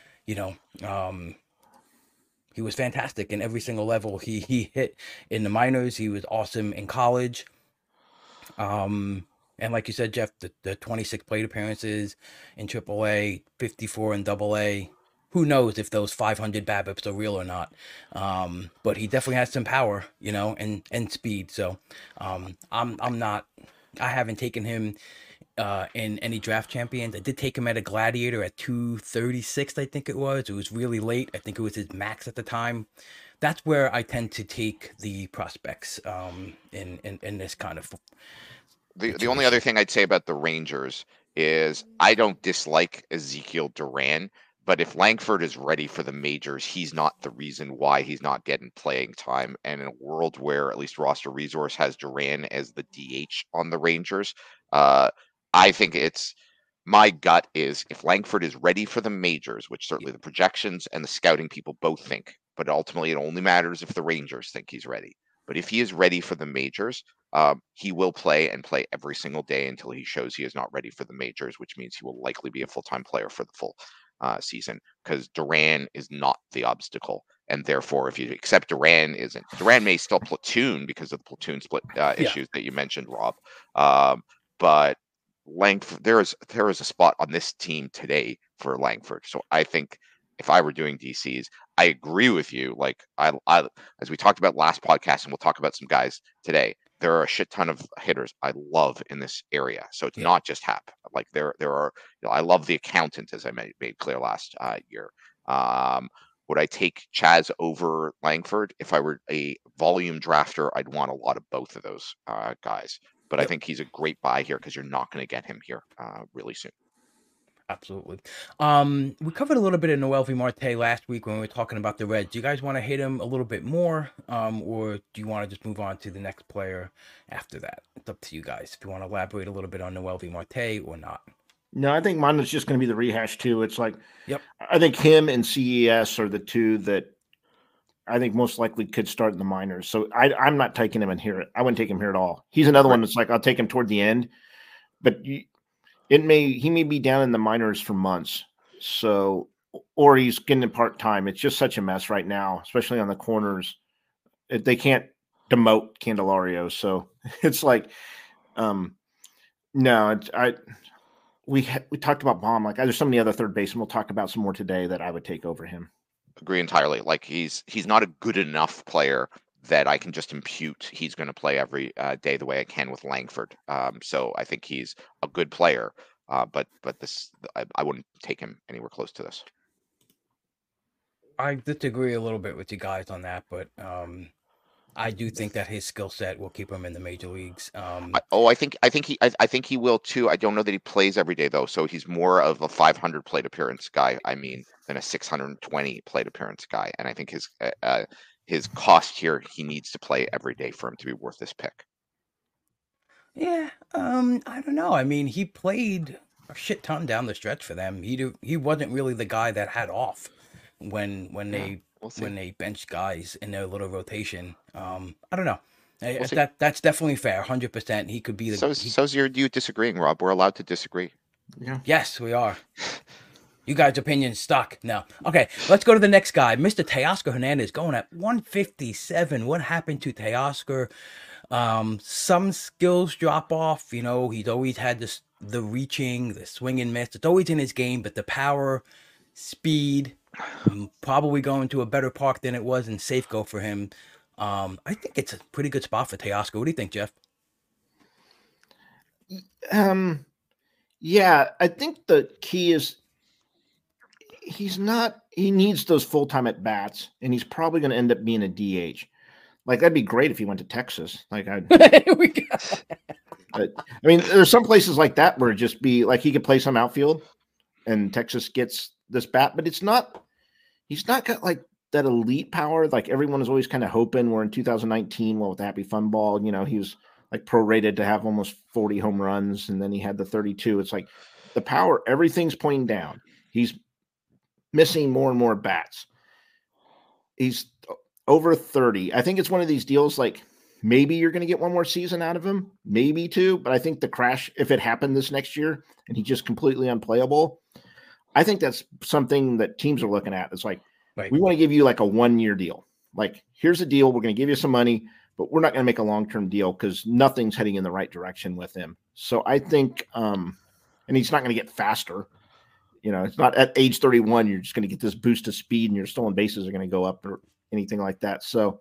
he was fantastic in every single level he hit in the minors. He was awesome in college. And like you said, Jeff, the 26 plate appearances in AAA, 54 in AA. Who knows if those 500 BABIPs are real or not? But he definitely has some power, and speed. So I haven't taken him in any draft champions. I did take him at a Gladiator at 236, I think it was. It was really late. I think it was his max at the time. That's where I tend to take the prospects in this kind of. The only other thing I'd say about the Rangers is I don't dislike Ezekiel Duran, but if Langford is ready for the majors, he's not the reason why he's not getting playing time. And in a world where at least Roster Resource has Duran as the DH on the Rangers, I think my gut is if Langford is ready for the majors, which certainly the projections and the scouting people both think, but ultimately it only matters if the Rangers think he's ready. But if he is ready for the majors, he will play every single day until he shows he is not ready for the majors, which means he will likely be a full-time player for the full season, because Duran is not the obstacle. And therefore, if you accept Duran may still platoon because of the platoon split issues that you mentioned, Rob. But Langford, there is a spot on this team today for Langford. So I think if I were doing DCs, I agree with you. Like I as we talked about last podcast, and we'll talk about some guys today, there are a shit ton of hitters I love in this area. So it's not just Happ. Like there are, I love the accountant, as I made clear last year. Would I take Chaz over Langford? If I were a volume drafter, I'd want a lot of both of those guys. But I think he's a great buy here because you're not going to get him here really soon. Absolutely. We covered a little bit of Noelvi Marte last week when we were talking about the Reds. Do you guys want to hit him a little bit more, or do you want to just move on to the next player after that? It's up to you guys if you want to elaborate a little bit on Noelvi Marte or not. No, I think mine is just going to be the rehash too. It's like, Yep. I think him and CES are the two that I think most likely could start in the minors. So I'm not taking him in here. I wouldn't take him here at all. He's another one that's like, I'll take him toward the end, but he may be down in the minors for months. So, or he's getting in part-time. It's just such a mess right now, especially on the corners. They can't demote Candelario. So it's like, no, we talked about Baum. Like there's so many other third basemen we'll talk about some more today that I would take over him. Agree entirely. Like he's not a good enough player that I can just impute he's going to play every day the way I can with Langford. So I think he's a good player, but this I wouldn't take him anywhere close to this. I disagree a little bit with you guys on that, but I do think that his skill set will keep him in the major leagues. I think he will too. I don't know that he plays every day though, so he's more of a 500 plate appearance guy. I mean, than a 620 plate appearance guy. And I think his cost here, he needs to play every day for him to be worth this pick. Yeah, I don't know. I mean, he played a shit ton down the stretch for them. He wasn't really the guy that had off when they benched guys in their little rotation. I don't know. That's definitely fair. 100%. He could be the. So's you disagreeing, Rob. We're allowed to disagree. Yeah. Yes, we are. You guys' opinion stuck. No. Okay, let's go to the next guy. Mr. Teoscar Hernandez going at 157. What happened to Teoscar? Some skills drop off. You know, he's always had the reaching, the swing and miss. It's always in his game, but the power, speed, probably going to a better park than it was in Safeco for him. I think it's a pretty good spot for Teoscar. What do you think, Jeff? Yeah, I think the key is he needs those full-time at bats, and he's probably going to end up being a DH. Like that'd be great if he went to Texas. Like I mean, there's some places like that where it'd just be like he could play some outfield and Texas gets this bat, but he's not got like that elite power. Like everyone is always kind of hoping we're in 2019. Well, with the Happy Fun Ball, you know, he was like prorated to have almost 40 home runs. And then he had the 32. It's like the power, everything's pointing down. He's missing more and more bats. He's over 30. I think it's one of these deals like maybe you're going to get one more season out of him, maybe two. But I think the crash, if it happened this next year and he's just completely unplayable, I think that's something that teams are looking at. It's like, right, we want to give you like a 1-year deal. Like, here's a deal. We're going to give you some money, but we're not going to make a long-term deal because nothing's heading in the right direction with him. So I think, and he's not going to get faster. You know, it's not at age 31, you're just going to get this boost of speed and your stolen bases are going to go up or anything like that. So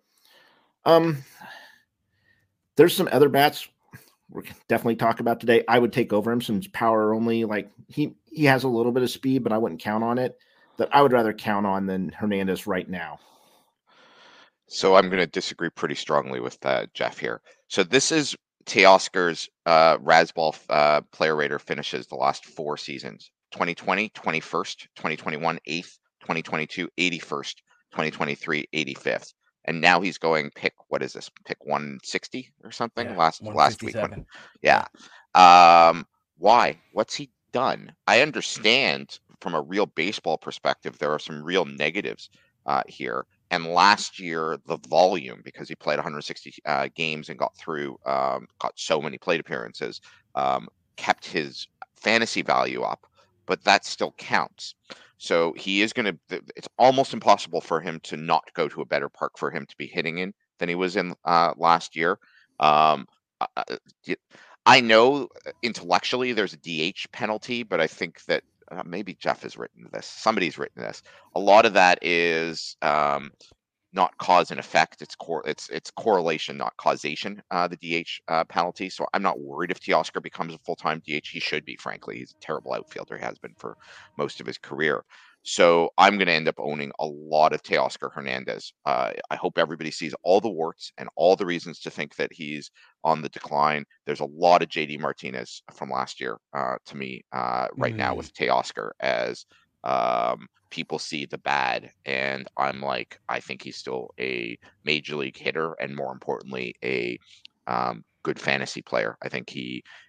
there's some other bats we're definitely talk about today. I would take over him since power only. Like he has a little bit of speed, but I wouldn't count on it. That I would rather count on than Hernandez right now. So I'm going to disagree pretty strongly with Jeff here. So this is Teoscar's Razzball player rater finishes the last 4 seasons. 2020, 21st, 2021, 8th, 2022, 81st, 2023, 85th. And now he's going pick 160 or something? Yeah, last week. Yeah. Why? What's he done? I understand from a real baseball perspective, there are some real negatives here. And last year, the volume, because he played 160 games and got so many plate appearances, kept his fantasy value up, but that still counts. So he is going to, it's almost impossible for him to not go to a better park for him to be hitting in than he was in last year. I know intellectually there's a DH penalty, but I think that maybe Jeff has written this. Somebody's written this. A lot of that is not cause and effect. It's correlation, not causation. The DH penalty. So I'm not worried if Teoscar becomes a full-time DH. He should be, frankly. He's a terrible outfielder. He has been for most of his career. So I'm going to end up owning a lot of Teoscar Hernandez. I hope everybody sees all the warts and all the reasons to think that he's on the decline. There's a lot of JD Martinez from last year to me right now with Teoscar as people see the bad. And I'm like, I think he's still a major league hitter and more importantly, a good fantasy player. I think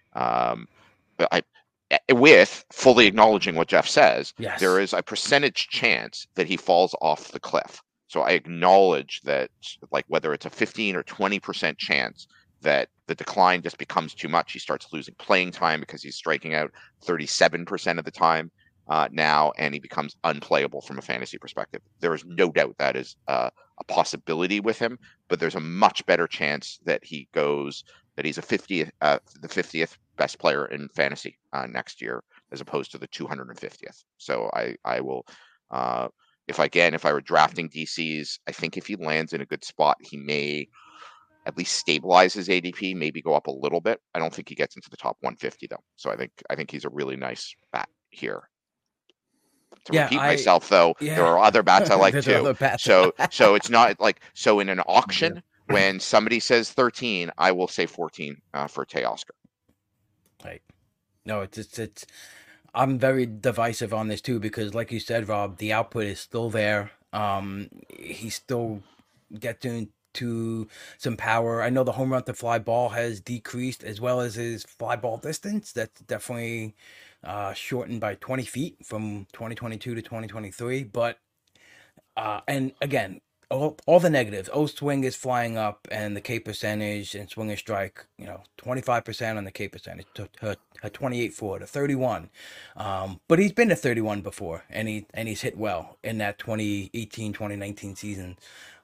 with fully acknowledging what Jeff says, Yes. there is a percentage chance that he falls off the cliff. So I acknowledge that, like, whether it's a 15 or 20% chance that the decline just becomes too much, he starts losing playing time because he's striking out 37% of the time now, and he becomes unplayable from a fantasy perspective. There is no doubt that is a possibility with him, but there's a much better chance that he's the 50th best player in fantasy next year, as opposed to the 250th. So I will, if I were drafting DCs, I think if he lands in a good spot, he may at least stabilize his ADP, maybe go up a little bit. I don't think he gets into the top 150 though. So I think he's a really nice bat here. To repeat myself though, there are other bats I like too. So it's not like, so in an auction, when somebody says 13, I will say 14 for Teoscar. Right. No, it's I'm very divisive on this too, because like you said, Rob, the output is still there. He still getting to some power. I know the home run to fly ball has decreased, as well as his fly ball distance. That's definitely shortened by 20 feet from 2022 to 2023. But and again, all the negatives. swing is flying up, and the K percentage and swing and strike, 25% on the K percentage, a 28 for a 31. But he's been to 31 before, and he's hit well in that 2018, 2019 season.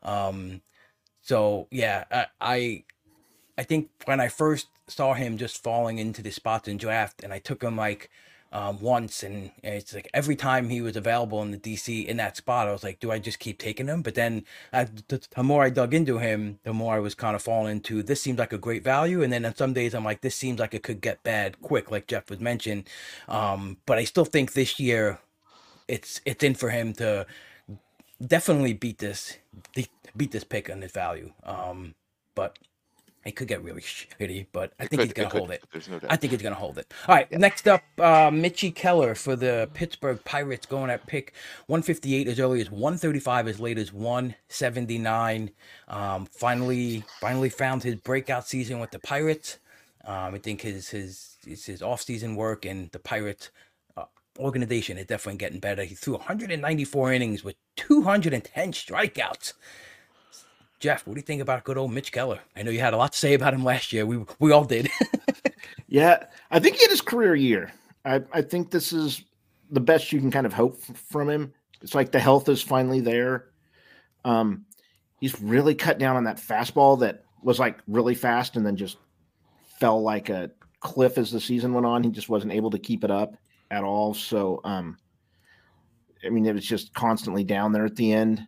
So yeah, I think when I first saw him just falling into the spots in draft, and I took him like once, and it's like every time he was available in the DC in that spot, I was like, do I just keep taking him? But then the more I dug into him, the more I was kind of falling into, this seems like a great value. And then on some days I'm like, this seems like it could get bad quick, like Jeff was mentioned. But I still think this year it's in for him to definitely beat this pick on his value. But it could get really shitty, but I think he's going to hold it. There's no doubt. I think he's going to hold it. All right, next up, Mitchie Keller for the Pittsburgh Pirates, going at pick 158 as early as 135, as late as 179. Finally found his breakout season with the Pirates. I think his off-season work and the Pirates organization is definitely getting better. He threw 194 innings with 210 strikeouts. Jeff, what do you think about good old Mitch Keller? I know you had a lot to say about him last year. We all did. Yeah, I think he had his career year. I think this is the best you can kind of hope from him. It's like the health is finally there. He's really cut down on that fastball that was like really fast and then just fell like a cliff as the season went on. He just wasn't able to keep it up at all. So, I mean, it was just constantly down there at the end.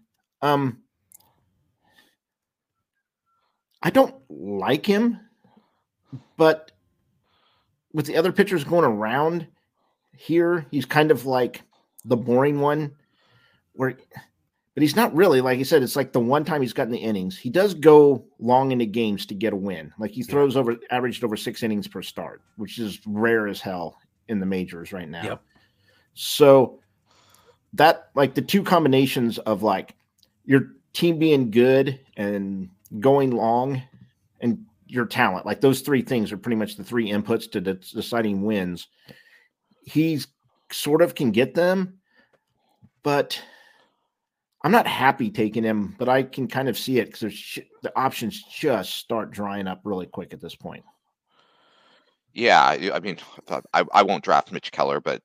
I don't like him, but with the other pitchers going around here, he's kind of like the boring one. But he's not really, like I said, it's like the one time he's gotten the innings. He does go long into games to get a win. Like he throws averaged over 6 innings per start, which is rare as hell in the majors right now. Yep. So that, like, the two combinations of like your team being good and going long and your talent, like those three things are pretty much the three inputs to deciding wins. He's sort of can get them, but I'm not happy taking him, but I can kind of see it because the options just start drying up really quick at this point. Yeah, I mean, I won't draft Mitch Keller, but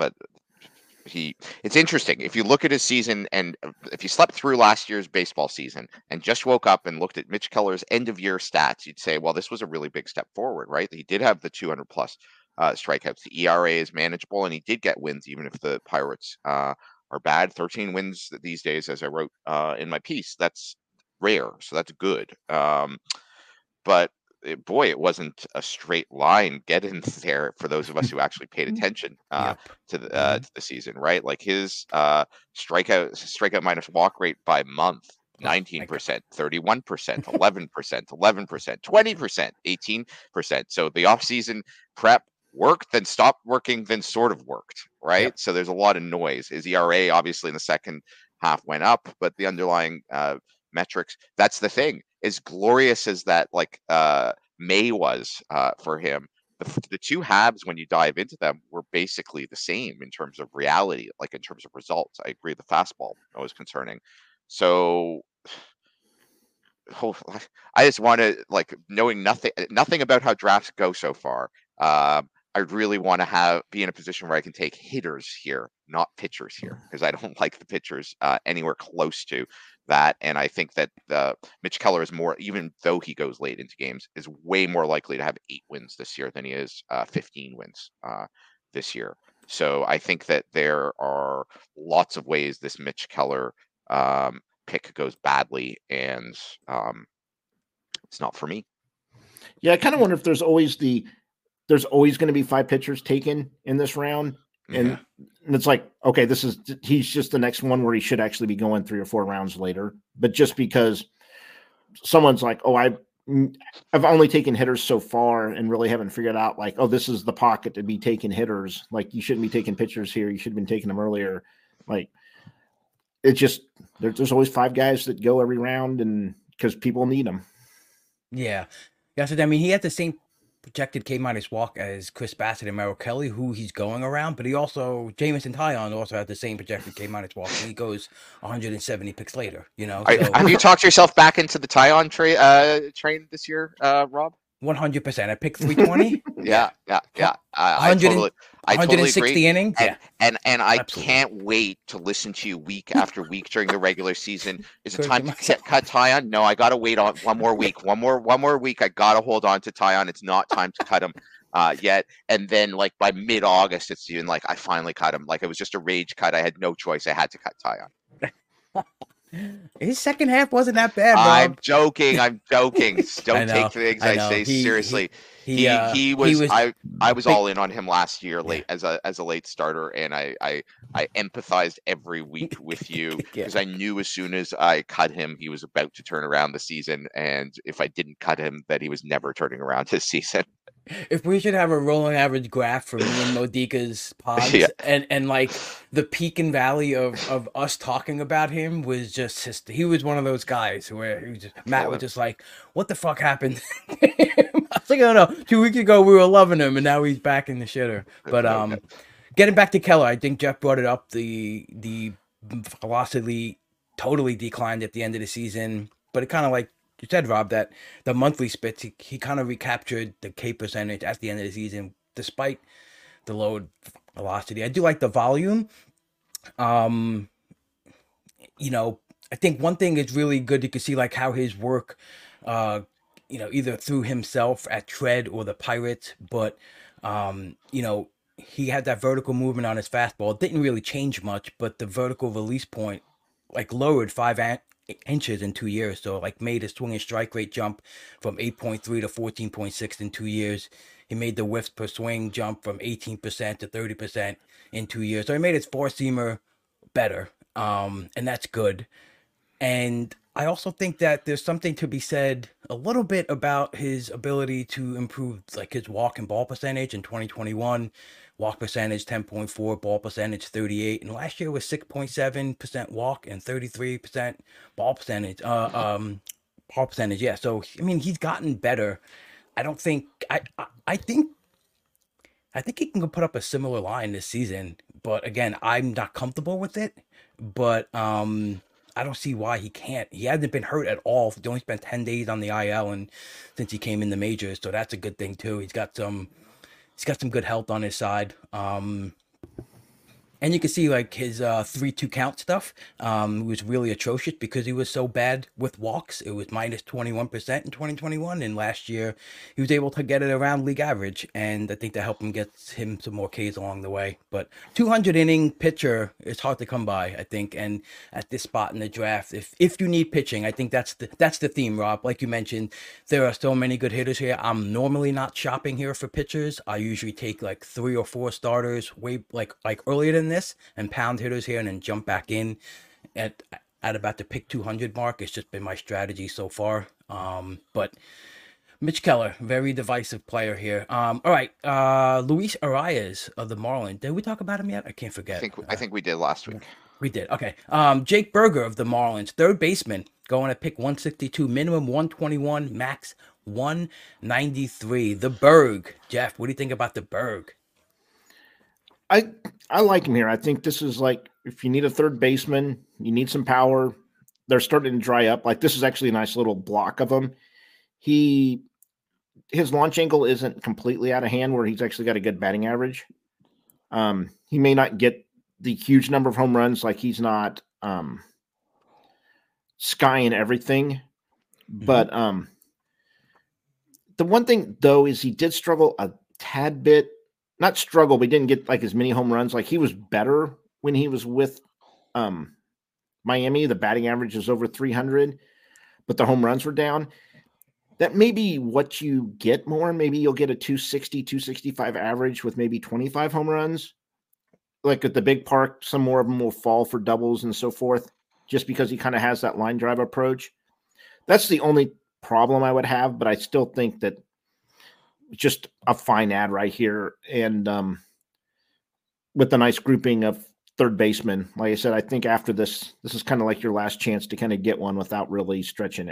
it's interesting. If you look at his season, and if you slept through last year's baseball season and just woke up and looked at Mitch Keller's end of year stats, you'd say, well, this was a really big step forward, right? He did have the 200 plus strikeouts. The ERA is manageable, and he did get wins, even if the Pirates are bad. 13 wins these days, as I wrote in my piece. That's rare, so that's good. But it wasn't a straight line getting there for those of us who actually paid attention to the season, right? Like his strikeout minus walk rate by month. 19%, 31%, 11%, 11%, 20%, 18%. So the offseason prep worked, then stopped working, then sort of worked, right? Yep. So there's a lot of noise. His ERA obviously in the second half went up, but the underlying metrics, that's the thing. As glorious as that May was for him, the two halves, when you dive into them, were basically the same in terms of reality, like in terms of results. I agree the fastball was concerning. So I just want to, knowing nothing about how drafts go so far, I really want to be in a position where I can take hitters here, not pitchers here, because I don't like the pitchers anywhere close to that. And I think that Mitch Keller is more, even though he goes late into games, is way more likely to have 8 wins this year than he is 15 wins this year. So I think that there are lots of ways this Mitch Keller pick goes badly, and it's not for me. Yeah, I kind of wonder if there's always going to be 5 pitchers taken in this round, and it's like, okay, he's just the next one where he should actually be going 3 or 4 rounds later, but just because someone's like, oh, I've only taken hitters so far and really haven't figured out like, oh, this is the pocket to be taking hitters. Like you shouldn't be taking pitchers here. You should have been taking them earlier. Like it's just there's always 5 guys that go every round, and because people need them. Yeah. So I mean, he had the same projected K-minus walk as Chris Bassett and Merrill Kelly, who he's going around, but he also, Jameson Taillon also had the same projected K-minus walk, and he goes 170 picks later, Have you talked yourself back into the Taillon train this year, Rob? 100%. I picked 320. Yeah. I totally agree. Innings. And I can't wait to listen to you week after week during the regular season. Is it time to cut Taillon? No, I gotta wait on one more week. One more week. I gotta hold on to Taillon. It's not time to cut him yet. And then by mid-August, it's even I finally cut him. It was just a rage cut. I had no choice. I had to cut Taillon. His second half wasn't that bad, Rob. I'm joking. Don't take things I say seriously. He was I was all in on him last year late as a late starter, and I empathized every week with you because I knew as soon as I cut him he was about to turn around the season, and if I didn't cut him that he was never turning around his season. If we should have a rolling average graph for me and Modica's pods, and the peak and valley of us talking about him was just he was one of those guys where Matt was just like, what the fuck happened? I was like, oh no, 2 weeks ago we were loving him and now he's back in the shitter. But getting back to Keller, I think Jeff brought it up. The velocity totally declined at the end of the season, but it kind of you said, Rob, that the monthly spits, he kind of recaptured the K percentage at the end of the season, despite the low velocity. I do like the volume. I think one thing is really good. You can see how his work, either through himself at Tread or the Pirates, but, he had that vertical movement on his fastball. It didn't really change much, but the vertical release point, lowered 5 inches in 2 years, so made his swing and strike rate jump from 8.3 to 14.6 in 2 years. He made the whiffs per swing jump from 18% to 30% in 2 years. So he made his four-seamer better, and that's good. And I also think that there's something to be said a little bit about his ability to improve his walk and ball percentage in 2021. Walk percentage 10.4, ball percentage 38, and last year was 6.7% walk and 33% ball percentage. Ball percentage, yeah. So I mean, he's gotten better. I think he can put up a similar line this season, but again, I'm not comfortable with it. But I don't see why he can't. He hasn't been hurt at all. He only spent 10 days on the IL and since he came in the majors, so that's a good thing too. He's got some good health on his side. And you can see like his 3-2 count stuff was really atrocious because he was so bad with walks. It was minus 21% in 2021, and last year he was able to get it around league average, and I think that helped him get him some more Ks along the way. But 200 inning pitcher is hard to come by, I think, and at this spot in the draft, if you need pitching, I think that's the theme, Rob. Like you mentioned, there are so many good hitters here. I'm normally not shopping here for pitchers. I usually take like 3 or 4 starters way like earlier than this and pound hitters here and then jump back in at about the pick 200 mark. It's just been my strategy so far. But Mitch Keller, very divisive player here. All right, Luis Arias of the Marlins. Did we talk about him yet? I can't forget. I think we did last week. We did. Okay. Jake Berger of the Marlins, third baseman, going at pick 162, minimum 121, max 193. The Berg. Jeff, what do you think about the Berg? I like him here. I think this is like, if you need a third baseman, you need some power. They're starting to dry up. Like, this is actually a nice little block of him. His launch angle isn't completely out of hand where he's actually got a good batting average. He may not get the huge number of home runs. Like, he's not skying everything. But the one thing, though, is he did struggle a tad bit. Not struggle, but he didn't get like as many home runs. Like, he was better when he was with Miami. The batting average is over 300, but the home runs were down. That may be what you get more. Maybe you'll get a 260, 265 average with maybe 25 home runs. Like at the big park, some more of them will fall for doubles and so forth, just because he kind of has that line drive approach. That's the only problem I would have, but I still think that just a fine ad right here. And with a nice grouping of third baseman, like I said, I think after this is kind of like your last chance to kind of get one without really stretching it.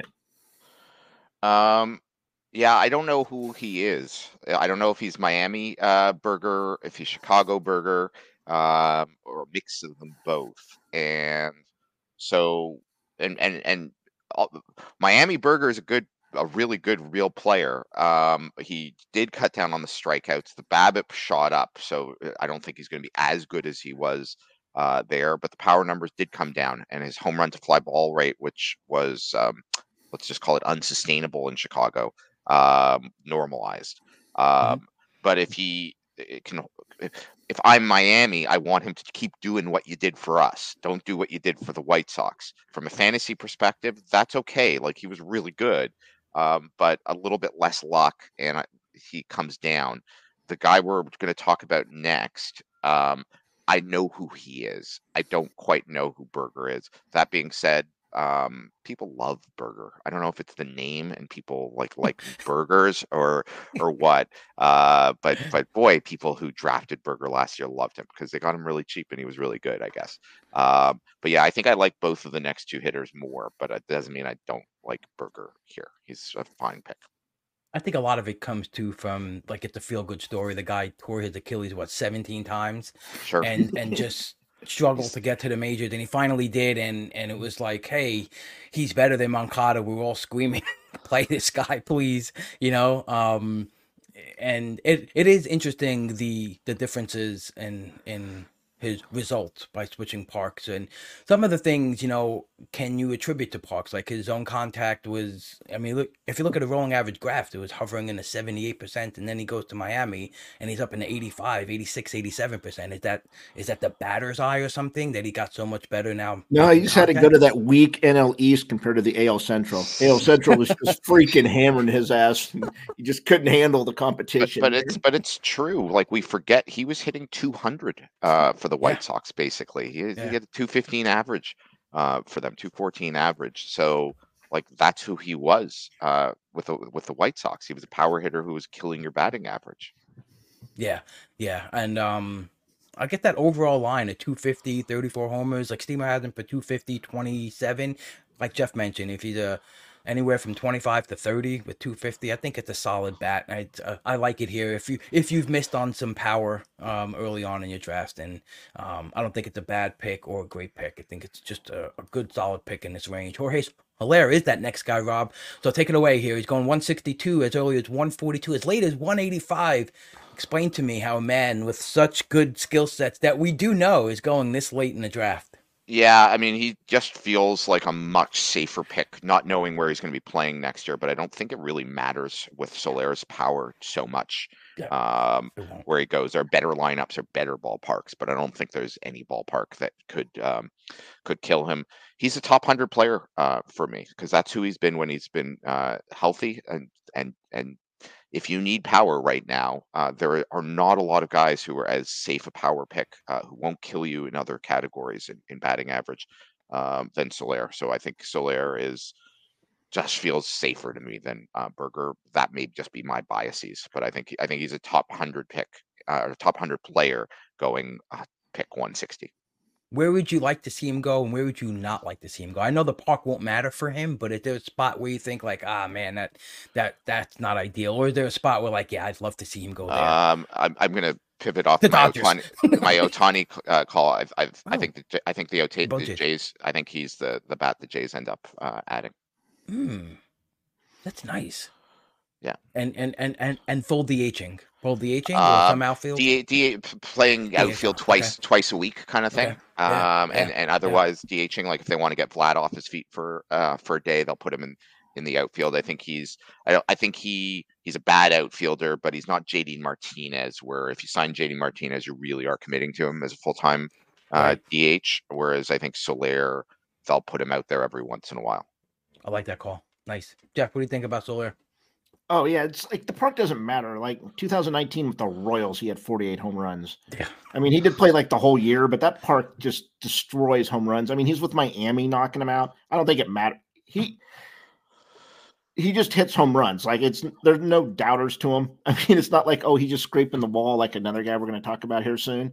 Yeah, I don't know who he is. I don't know if he's Miami Berger, if he's Chicago Berger, or a mix of them both. And so, and Miami Berger is a really good real player. He did cut down on the strikeouts. The BABIP shot up, so I don't think he's going to be as good as he was there. But the power numbers did come down, and his home run to fly ball rate, which was let's just call it unsustainable in Chicago, normalized. But if I'm Miami, I want him to keep doing what you did for us. Don't do what you did for the White Sox. From a fantasy perspective, that's okay. Like, he was really good, but a little bit less luck, and he comes down. The guy we're going to talk about next, I know who he is. I don't quite know who Berger is. That being said, people love Berger. I don't know if it's the name and people like burgers or what. But boy, people who drafted Berger last year loved him because they got him really cheap and he was really good, I guess. But yeah, I think I like both of the next two hitters more, but it doesn't mean I don't like Berger here. He's a fine pick. I think a lot of it comes from like, it's a feel good story. The guy tore his Achilles 17 times, Sure, and just struggled to get to the majors, and he finally did, and it was like, hey, he's better than Moncada. We were all screaming, play this guy, please, and it is interesting the differences in his results by switching parks, and some of the things, can you attribute to Parks? Like, his zone contact was, I mean, look, if you look at a rolling average graph, it was hovering in the 78%, and then he goes to Miami and he's up in the 85, 86, 87%. Is that the batter's eye or something that he got so much better now? No, he just had to go to that weak NL East compared to the AL Central. AL Central was just freaking hammering his ass. He just couldn't handle the competition. But it's true. Like, we forget he was hitting 200 for the White Sox. Basically, he had a 215 average for them, 214 average. So, like, that's who he was with the White Sox. He was a power hitter who was killing your batting average. Yeah, and I get that overall line at 250, 34 homers. Like, Steamer has him for 250, 27. Like Jeff mentioned, if he's anywhere from 25 to 30 with 250, I think it's a solid bat. I like it here. If you've missed on some power early on in your draft, and I don't think it's a bad pick or a great pick. I think it's just a good solid pick in this range. Jorge Soler is that next guy, Rob. So take it away here. He's going 162 as early as 142, as late as 185. explain to me how a man with such good skill sets that we do know is going this late in the draft. Yeah, I mean, he just feels like a much safer pick, not knowing where he's going to be playing next year. But I don't think it really matters with Soler's power so much. Yeah, it won't. Where he goes, there are better lineups or better ballparks, but I don't think there's any ballpark that could kill him. He's a top 100 player for me because that's who he's been when he's been healthy, and if you need power right now, there are not a lot of guys who are as safe a power pick who won't kill you in other categories in batting average than Soler. So I think Soler just feels safer to me than Berger. That may just be my biases, but I think he's a top 100 pick or top 100 player going pick 160. Where would you like to see him go, and where would you not like to see him go? I know the park won't matter for him, but is there a spot where you think like, man, that's not ideal, or is there a spot where like, yeah, I'd love to see him go there? I'm going to pivot off The my Dodgers. my Otani call. I think the Both the Jays. I think he's the bat the Jays end up adding. That's nice. Yeah. And full DHing or some outfield. Playing outfield twice a week kind of thing. Okay. Yeah, And otherwise DHing, like if they want to get Vlad off his feet for a day, they'll put him in the outfield. I think he's a bad outfielder, but he's not JD Martinez, where if you sign JD Martinez, you really are committing to him as a full-time DH. Whereas I think Soler, they'll put him out there every once in a while. I like that call. Nice. Jeff, what do you think about Soler? Oh yeah, it's like the park doesn't matter. Like 2019 with the Royals, he had 48 home runs. Yeah. I mean, he did play like the whole year, but that park just destroys home runs. I mean, he's with Miami knocking him out. I don't think it matters. He just hits home runs. Like there's no doubters to him. I mean, it's not like, oh, he's just scraping the wall like another guy we're going to talk about here soon.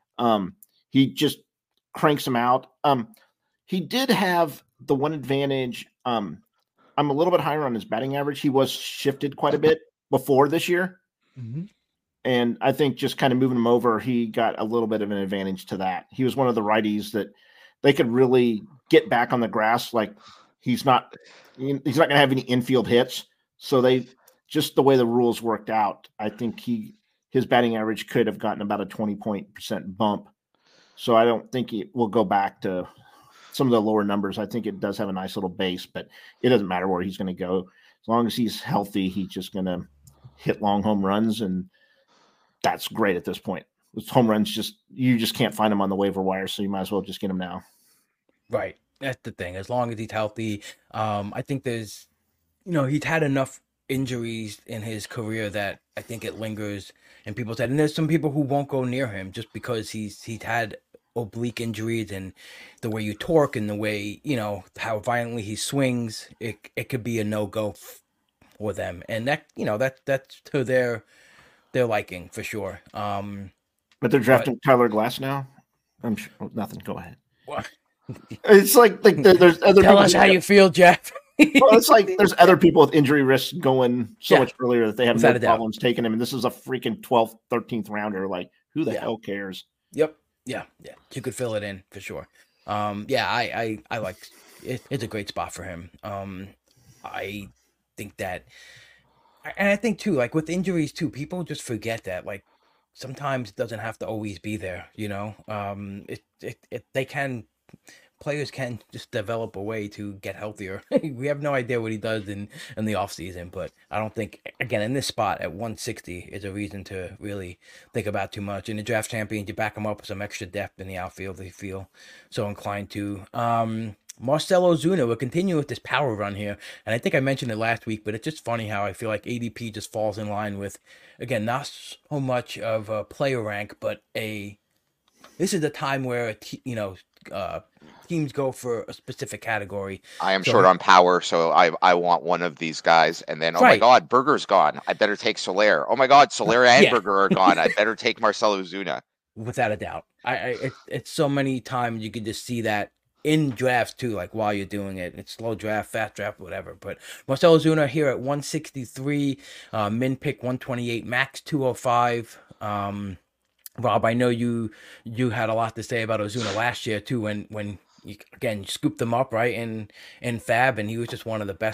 He just cranks them out. He did have the one advantage. I'm a little bit higher on his batting average. He was shifted quite a bit before this year. Mm-hmm. And I think just kind of moving him over, he got a little bit of an advantage to that. He was one of the righties that they could really get back on the grass. Like he's not going to have any infield hits. So just the way the rules worked out, I think his batting average could have gotten about a 20% bump. So I don't think he will go back to some of the lower numbers. I think it does have a nice little base, but it doesn't matter where he's going to go. As long as he's healthy, he's just going to hit long home runs, and that's great at this point. With home runs, you just can't find them on the waiver wire, so you might as well just get them now. Right. That's the thing. As long as he's healthy, I think there's, he's had enough injuries in his career that I think it lingers in people's head. And there's some people who won't go near him just because he's had oblique injuries, and the way you torque and the way how violently he swings, it could be a no-go for them, and that's to their liking for sure. But they're drafting Tyler Glass now. I'm sure nothing. Go ahead. What? It's like there's other. Tell us how you feel, Jeff. Well, it's like there's other people with injury risks going so much earlier that they have no problems taking him, and this is a freaking 12th, 13th rounder. Like, who the hell cares? Yep. Yeah. You could fill it in for sure. I like it. It's a great spot for him. I think that, and I think too, like with injuries too, people just forget that like sometimes it doesn't have to always be there. Players can just develop a way to get healthier. We have no idea what he does in the off season, but I don't think, again, in this spot at 160 is a reason to really think about too much. In the draft champion, you back him up with some extra depth in the outfield if you feel so inclined to. Marcell Ozuna will continue with this power run here, and I think I mentioned it last week, but it's just funny how I feel like ADP just falls in line with, again, not so much of a player rank, but this is the time where teams go for a specific category. I am short on power, so I want one of these guys. And then, my God, Berger's gone. I better take Soler. Oh my God, Soler and Berger are gone. I better take Marcell Ozuna. Without a doubt. It's so many times you can just see that in drafts too, like while you're doing it. It's slow draft, fast draft, whatever. But Marcell Ozuna here at 163, min pick 128, max 205. Rob, I know you had a lot to say about Ozuna last year too, when you scooped them up right in Fab, and he was just one of the best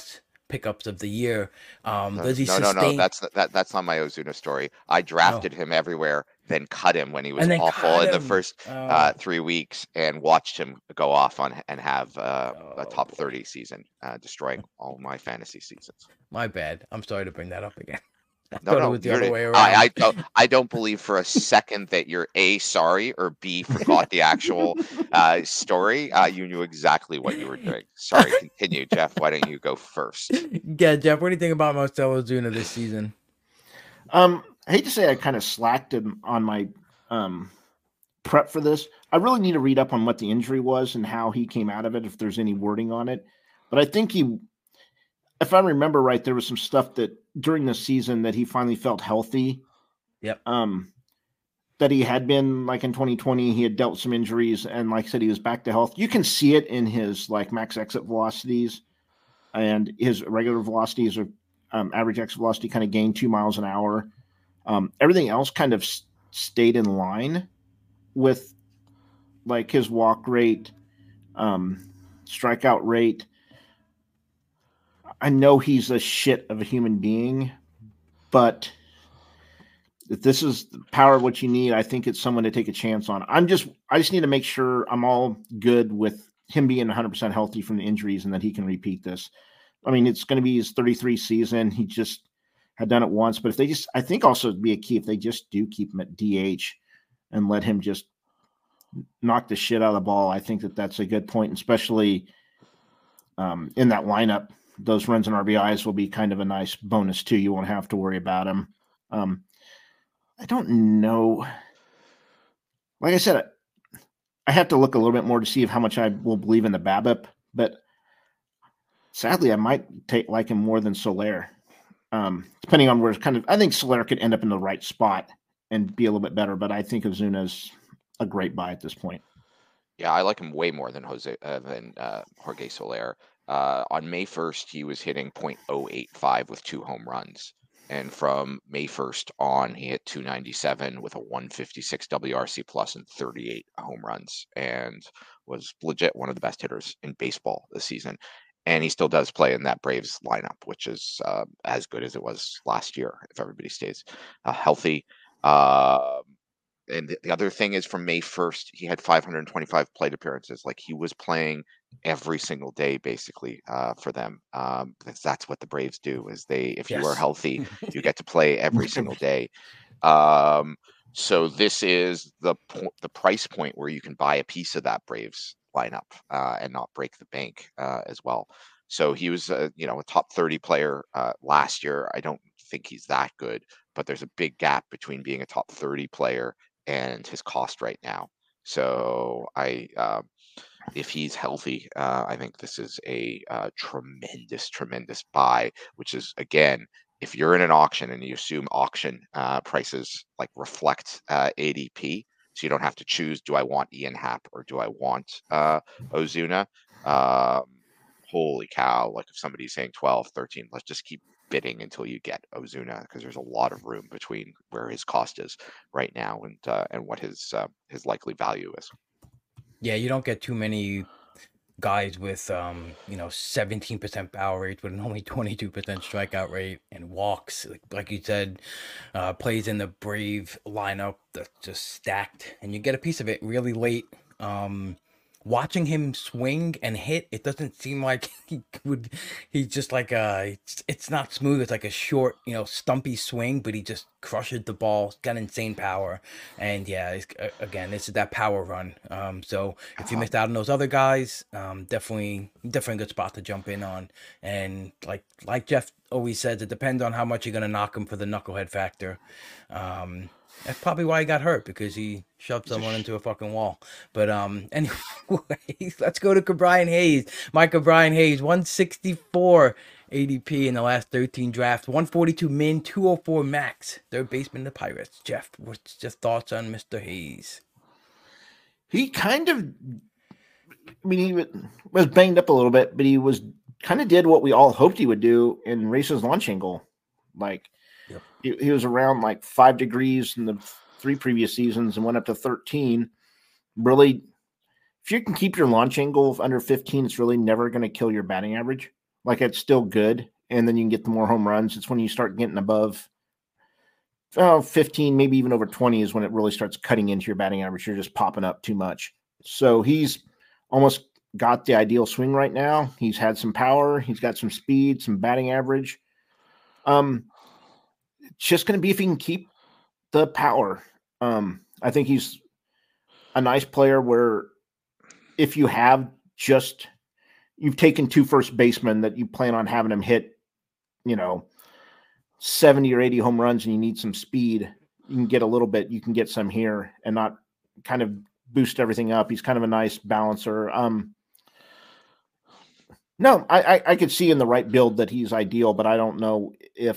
pickups of the year. No, Does he no. sustain? That's not my Ozuna story. I drafted him everywhere, then cut him when he was And then awful cut in the him. first Oh. 3 weeks, and watched him go off on and have a top boy. 30 season, destroying all my fantasy seasons. My bad. I'm sorry to bring that up again. I No, thought it no, was the you're other way around. I don't believe for a second that you're A, sorry, or B, forgot the actual story. You knew exactly what you were doing. Sorry, continue, Jeff. Why don't you go first? Yeah, Jeff, what do you think about Marcell Ozuna this season? I hate to say I kind of slacked on my prep for this. I really need to read up on what the injury was and how he came out of it, if there's any wording on it. But I think if I remember right, there was some stuff that during the season that he finally felt healthy. Yep. That he had been, like, in 2020, he had dealt with some injuries, and like I said, he was back to health. You can see it in his like max exit velocities and his regular velocities, or average exit velocity kind of gained 2 miles an hour. Everything else kind of stayed in line with like his walk rate, strikeout rate. I know he's a shit of a human being, but if this is the power of what you need, I think it's someone to take a chance on. I just need to make sure I'm all good with him being 100% healthy from the injuries and that he can repeat this. I mean, it's going to be his 33 season. He just had done it once, but I think also it'd be a key if they just do keep him at DH and let him just knock the shit out of the ball. I think that's a good point, especially in that lineup. Those runs and RBIs will be kind of a nice bonus too. You won't have to worry about him. I don't know. Like I said, I have to look a little bit more to see how much I will believe in the BABIP, but sadly, I might like him more than Soler, depending on where it's kind of. I think Soler could end up in the right spot and be a little bit better, but I think Ozuna's a great buy at this point. Yeah, I like him way more than Jorge Soler. On May 1st, he was hitting .085 with 2 home runs. And from May 1st on, he hit .297 with a 156 WRC plus and 38 home runs, and was legit one of the best hitters in baseball this season. And he still does play in that Braves lineup, which is as good as it was last year, if everybody stays healthy. And the other thing is, from May 1st, he had 525 plate appearances. Like, he was playing every single day, basically, for them. Because that's what the Braves do, is if you are healthy, you get to play every single day. So this is the price point where you can buy a piece of that Braves lineup and not break the bank as well. So he was, a top 30 player last year. I don't think he's that good, but there's a big gap between being a top 30 player and his cost right now. So if he's healthy, I think this is a tremendous buy, which is, again, if you're in an auction and you assume auction prices like reflect ADP, so you don't have to choose, do I want Ian Happ or do I want Ozuna? Holy cow, like, if somebody's saying 12, 13, let's just keep bidding until you get Ozuna, because there's a lot of room between where his cost is right now and what his likely value is. Yeah, you don't get too many guys with 17% power rate with an only 22% strikeout rate and walks, like you said, plays in the Brave lineup that's just stacked, and you get a piece of it really late. Watching him swing and hit, it doesn't seem like he's just like it's not smooth. It's like a short, stumpy swing, but he just crushes the ball. He's got insane power. And yeah, again, this is that power run. So if you missed out on those other guys, definitely a good spot to jump in on. And like Jeff always says, it depends on how much you're going to knock him for the knucklehead factor. That's probably why he got hurt, because he shoved someone into a fucking wall. But anyway, let's go to Brian Hayes. Micah Brian Hayes, 164 ADP in the last 13 drafts, 142 min, 204 max. Third baseman of the Pirates. Jeff, what's your thoughts on Mr. Hayes? He kind of, he was banged up a little bit, but he was kind of did what we all hoped he would do in Race's launch angle. Like, he was around like 5 degrees in the 3 previous seasons and went up to 13. Really, if you can keep your launch angle under 15, it's really never going to kill your batting average. Like, it's still good. and then you can get the more home runs. It's when you start getting above 15, maybe even over 20 is when it really starts cutting into your batting average. You're just popping up too much. So he's almost got the ideal swing right now. He's had some power. He's got some speed, some batting average. It's just going to be if he can keep the power. I think he's a nice player where if you have you've taken 2 first basemen that you plan on having them hit, 70 or 80 home runs and you need some speed, you can get a little bit, you can get some here and not kind of boost everything up. He's kind of a nice balancer. No, I could see in the right build that he's ideal, but I don't know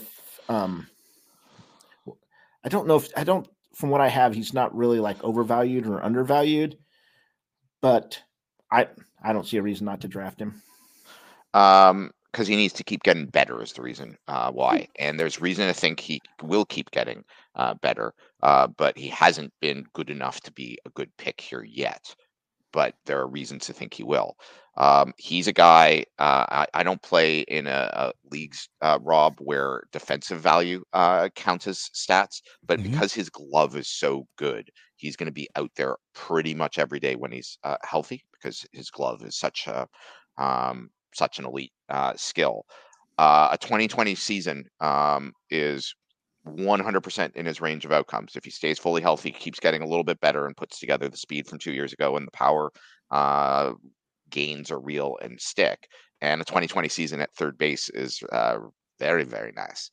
from what I have, he's not really like overvalued or undervalued, but I don't see a reason not to draft him. Because he needs to keep getting better is the reason why. And there's reason to think he will keep getting better, but he hasn't been good enough to be a good pick here yet. But there are reasons to think he will. He's a guy, I don't play in a leagues, Rob, where defensive value counts as stats, but because his glove is so good, he's going to be out there pretty much every day when he's healthy, because his glove is such an elite skill. A 2020 season is 100% in his range of outcomes. If he stays fully healthy, keeps getting a little bit better and puts together the speed from 2 years ago and the power gains are real and stick. And a 2020 season at third base is very, very nice.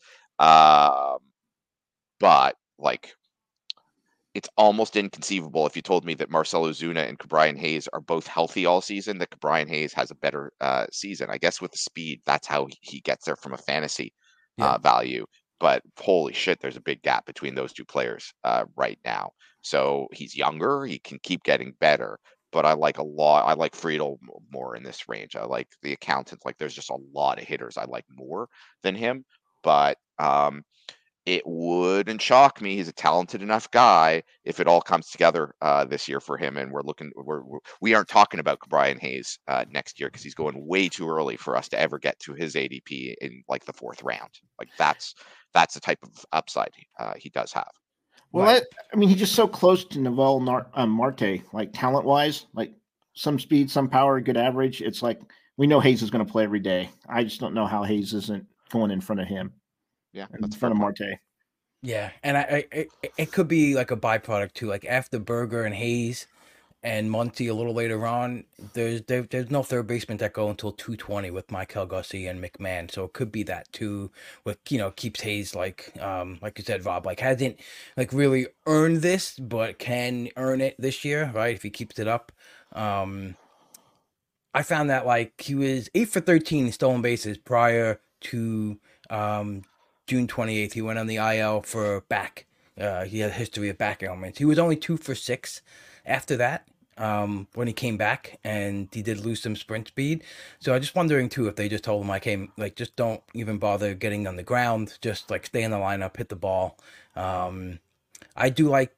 But like, it's almost inconceivable if you told me that Marcell Ozuna and Ke'Bryan Hayes are both healthy all season, that Ke'Bryan Hayes has a better season. I guess with the speed, that's how he gets there from a fantasy value. But holy shit, there's a big gap between those two players right now. So he's younger, he can keep getting better. But I like Friedel more in this range. I like the accountants. Like, there's just a lot of hitters I like more than him. But it wouldn't shock me. He's a talented enough guy if it all comes together this year for him. And we aren't talking about Ke'Bryan Hayes next year because he's going way too early for us to ever get to his ADP in like the 4th round. Like that's the type of upside he does have. Well, he's just so close to Noel Marte, like talent wise, like some speed, some power, good average. It's like we know Hayes is going to play every day. I just don't know how Hayes isn't going in front of him. Yeah, in front of Marte. Yeah, and it could be like a byproduct too. Like after Berger and Hayes and Muncy a little later on, there's no third baseman that go until 220 with Maikel Garcia and McMahon. So it could be that too. With keeps Hayes like you said, Rob, like hasn't like really earned this, but can earn it this year, right? If he keeps it up. I found that like he was 8 for 13 stolen bases prior to June 28th. He went on the IL for back. He had a history of back ailments. He was only 2 for 6 after that when he came back, and he did lose some sprint speed. So I'm just wondering too if they just told him just don't even bother getting on the ground, just like stay in the lineup, hit the ball. I do like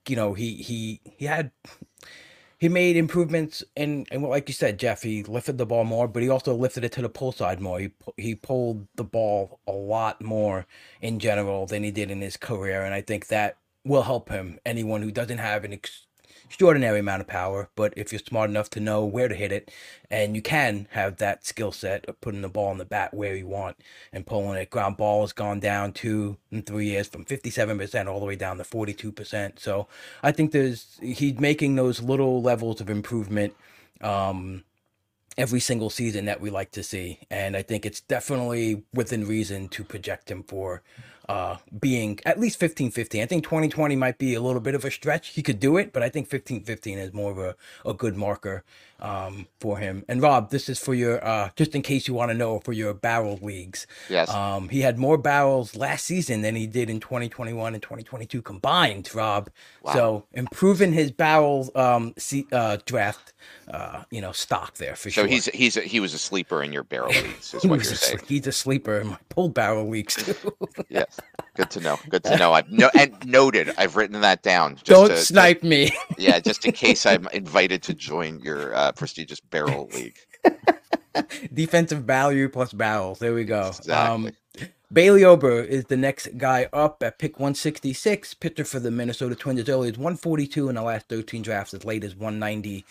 he made improvements and like you said, Jeff, he lifted the ball more, but he also lifted it to the pull side more. He pulled the ball a lot more in general than he did in his career, and I think that will help him. Anyone who doesn't have an extraordinary amount of power, but if you're smart enough to know where to hit it, and you can have that skill set of putting the ball in the bat where you want and pulling it. Ground ball has gone down 2 in 3 years from 57% all the way down to 42%. So I think he's making those little levels of improvement every single season that we like to see. And I think it's definitely within reason to project him for being at least 15-15. I think 2020 might be a little bit of a stretch. He could do it, but I think 15-15 is more of a good marker for him. And Rob, this is for your, just in case you want to know, for your barrel leagues. Yes. He had more barrels last season than he did in 2021 and 2022 combined, Rob. Wow. So improving his barrel draft, stock there for sure. So he was a sleeper in your barrel leagues, is what you're saying. He's a sleeper in my pulled barrel leagues too. Yes. Good to know. Good to know. And noted. I've written that down. Don't snipe me. Yeah, just in case I'm invited to join your prestigious barrel league. Defensive value plus barrels. There we go. Exactly. Bailey Ober is the next guy up at pick 166. Pitcher for the Minnesota Twins as early as 142 in the last 13 drafts, as late as 190.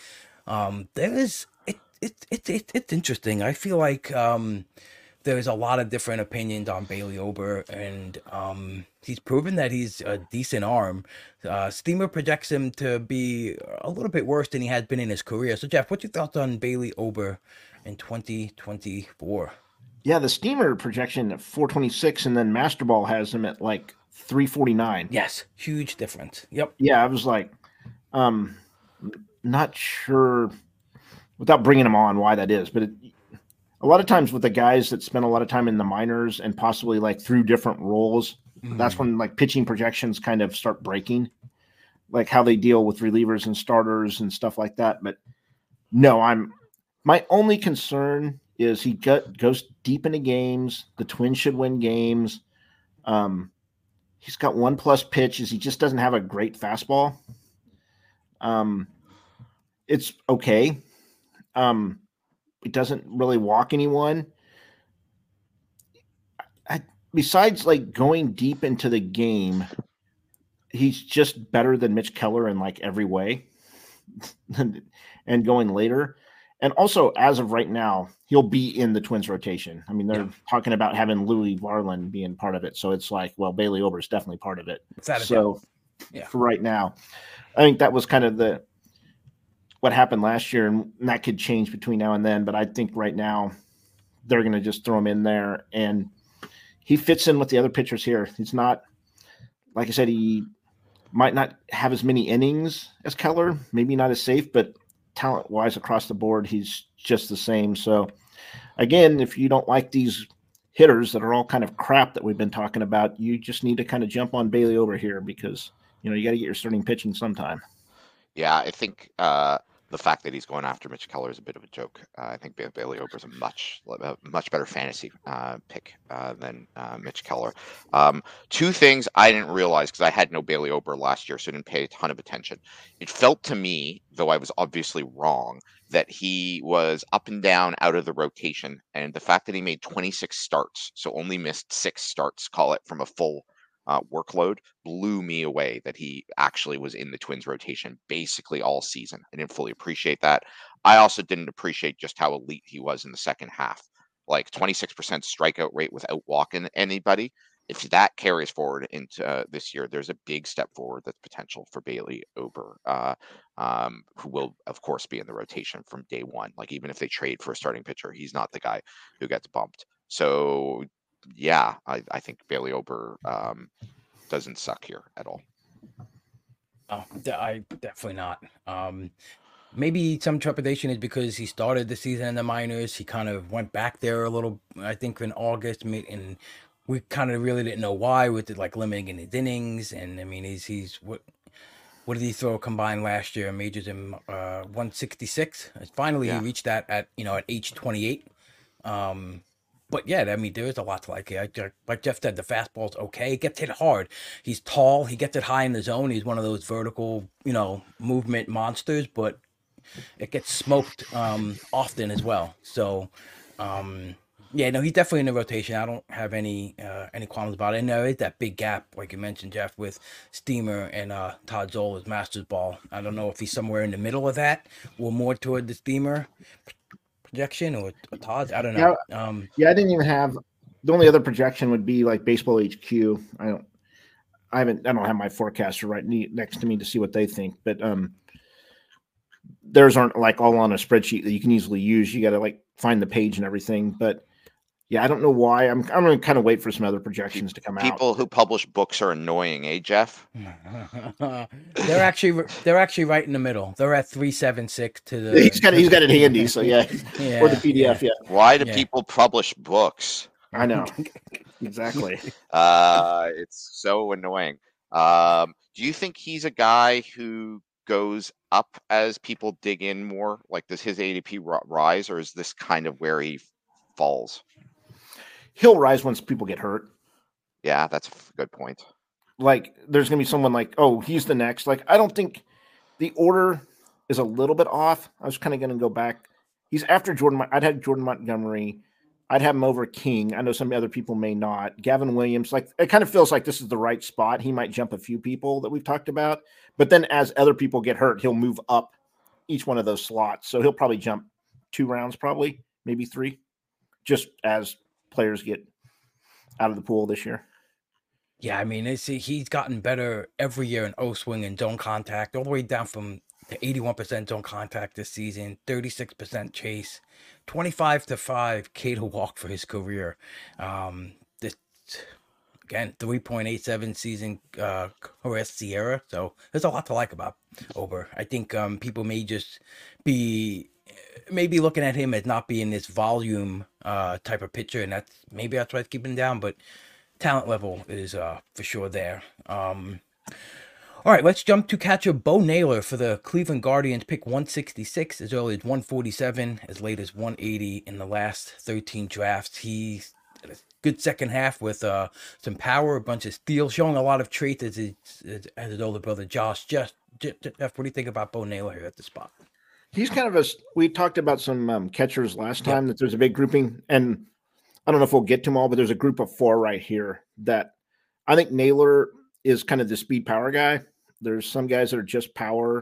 It's interesting. I feel like there's a lot of different opinions on Bailey Ober, and he's proven that he's a decent arm. Steamer projects him to be a little bit worse than he has been in his career. So, Jeff, what's your thoughts on Bailey Ober in 2024? Yeah, the Steamer projection at 426, and then Master Ball has him at like 349. Yes, huge difference. Yep. Yeah, I was like, not sure without bringing him on why that is, but a lot of times with the guys that spend a lot of time in the minors and possibly like through different roles, that's when like pitching projections kind of start breaking, like how they deal with relievers and starters and stuff like that. But no, my only concern is he goes deep into games. The Twins should win games. He's got 1+ pitches. He just doesn't have a great fastball. It's okay. He doesn't really walk anyone. Besides like going deep into the game, he's just better than Mitch Keller in like every way and going later. And also, as of right now, he'll be in the Twins rotation. I mean, they're talking about having Louis Varland being part of it. So it's like, well, Bailey Ober is definitely part of it. So for right now, I think that was kind of what happened last year, and that could change between now and then. But I think right now they're going to just throw him in there, and he fits in with the other pitchers here. He's not, like I said, he might not have as many innings as Keller, maybe not as safe, but talent-wise across the board, he's just the same. So, again, if you don't like these hitters that are all kind of crap that we've been talking about, you just need to kind of jump on Bailey over here because, you got to get your starting pitching sometime. Yeah, I think the fact that he's going after Mitch Keller is a bit of a joke. I think Bailey Ober is a much better fantasy pick than Mitch Keller. Two things I didn't realize because I had no Bailey Ober last year, so I didn't pay a ton of attention. It felt to me, though I was obviously wrong, that he was up and down out of the rotation, and the fact that he made 26 starts, so only missed 6 starts, call it, from a full workload, blew me away that he actually was in the Twins rotation basically all season. I didn't fully appreciate that. I also didn't appreciate just how elite he was in the second half. Like 26% strikeout rate without walking anybody. If that carries forward into this year, there's a big step forward that's potential for Bailey Ober, who will, of course, be in the rotation from day one. Like, even if they trade for a starting pitcher, he's not the guy who gets bumped. So, yeah, I think Bailey Ober doesn't suck here at all. Oh, I definitely not. Maybe some trepidation is because he started the season in the minors. He kind of went back there a little, I think, in August, and we kind of really didn't know why with it, like limiting in his innings. And I mean, he's what did he throw combined last year? Majors in 166. Finally, he reached that at age 28. But yeah, I mean, there is a lot to like. Like Jeff said, the fastball's okay. It gets hit hard. He's tall. He gets it high in the zone. He's one of those vertical, movement monsters. But it gets smoked often as well. So, he's definitely in the rotation. I don't have any qualms about it. And there is that big gap, like you mentioned, Jeff, with Steamer and Todd Zola's Masters Ball. I don't know if he's somewhere in the middle of that, or more toward the Steamer projection or Todd. I don't know. I didn't even have the only other projection would be like Baseball HQ. I don't have my forecaster right next to me to see what they think, but theirs aren't like all on a spreadsheet that you can easily use. You got to like find the page and everything. But yeah, I don't know why. I'm going to kind of wait for some other projections to come out. People who publish books are annoying, eh, Jeff? They're actually right in the middle. They're at 376 to the. He's got it handy, so yeah. Or the PDF, yeah. Why do people publish books? I know. Exactly. It's so annoying. Do you think he's a guy who goes up as people dig in more? Like, does his ADP rise, or is this kind of where he falls? He'll rise once people get hurt. Yeah, that's a good point. Like, there's going to be someone like, oh, he's the next. Like, I don't think the order is a little bit off. I was kind of going to go back. He's after Jordan. I'd had Jordan Montgomery. I'd have him over King. I know some other people may not. Gavin Williams, like it kind of feels like this is the right spot. He might jump a few people that we've talked about, but then as other people get hurt, he'll move up each one of those slots. So he'll probably jump 2 rounds, probably maybe 3, just as players get out of the pool this year. Yeah, I mean, he's gotten better every year in O-swing and zone contact, all the way down from the 81% zone contact this season, 36% chase, 25-5 K to walk for his career. This again, 3.87 season Horace Sierra. So there's a lot to like about Ober. I think people may just be maybe looking at him as not being this volume type of pitcher, and that's why it's keeping him down, but talent level is for sure there. All right, let's jump to catcher Bo Naylor for the Cleveland Guardians. Pick 166, as early as 147, as late as 180 in the last 13 drafts. He's had a good second half with some power, a bunch of steals, showing a lot of traits as his older brother Josh. Jeff, what do you think about Bo Naylor here at the spot? He's kind of we talked about some catchers last time, that there's a big grouping, and I don't know if we'll get to them all, but there's a group of 4 right here that I think Naylor is kind of the speed power guy. There's some guys that are just power.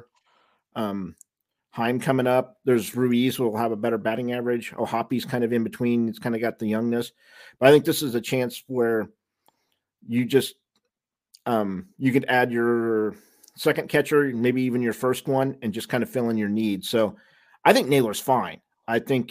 Heim coming up. There's Ruiz who will have a better batting average. Ohapi's kind of in between. It's kind of got the youngness. But I think this is a chance where you just you could add your second catcher, maybe even your first one, and just kind of fill in your needs. So I think Naylor's fine. I think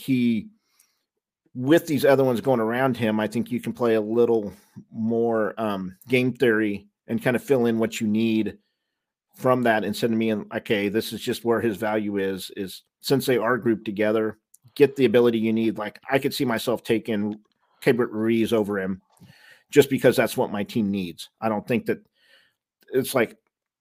with these other ones going around him, I think you can play a little more game theory and kind of fill in what you need from that instead of being, okay, this is just where his value is since they are grouped together, get the ability you need. Like I could see myself taking Keibert Ruiz over him just because that's what my team needs. I don't think that it's like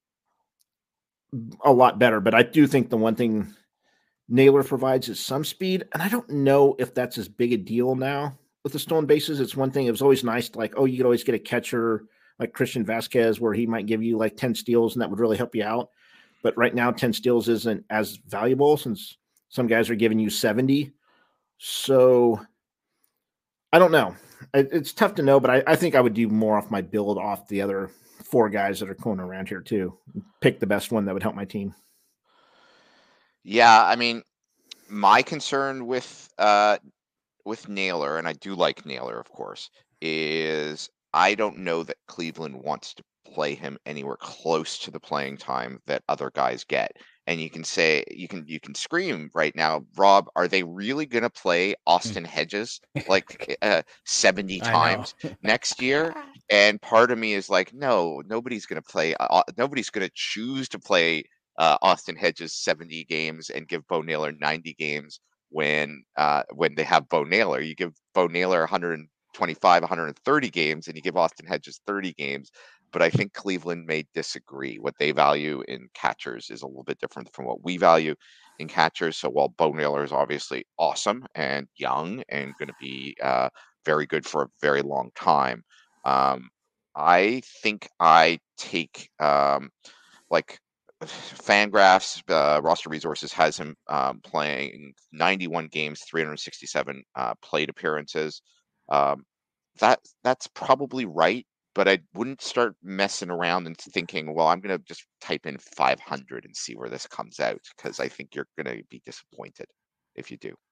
a lot better, but I do think the one thing Naylor provides is some speed, and I don't know if that's as big a deal now with the stolen bases. It's one thing. It was always nice to you could always get a catcher like Christian Vasquez where he might give you like 10 steals and that would really help you out. But right now 10 steals isn't as valuable since some guys are giving you 70. So I don't know. It's tough to know, but I think I would do more off my build off the other 4 guys that are going around here too. Pick the best one that would help my team. Yeah, I mean, my concern with Naylor, and I do like Naylor, of course, is I don't know that Cleveland wants to play him anywhere close to the playing time that other guys get. And you can say you can scream right now, Rob, are they really going to play Austin Hedges like 70 times next year? And part of me is like, no, nobody's going to play. Nobody's going to choose to play Austin Hedges 70 games and give Bo Naylor 90 games when they have Bo Naylor. You give Bo Naylor 125, 130 games, and you give Austin Hedges 30 games. But I think Cleveland may disagree. What they value in catchers is a little bit different from what we value in catchers. So while Bo Naylor is obviously awesome and young and going to be very good for a very long time, I think I take like Fangraphs, Roster Resources has him playing 91 games, 367 plate appearances. That's probably right, but I wouldn't start messing around and thinking, well, I'm going to just type in 500 and see where this comes out, because I think you're going to be disappointed if you do.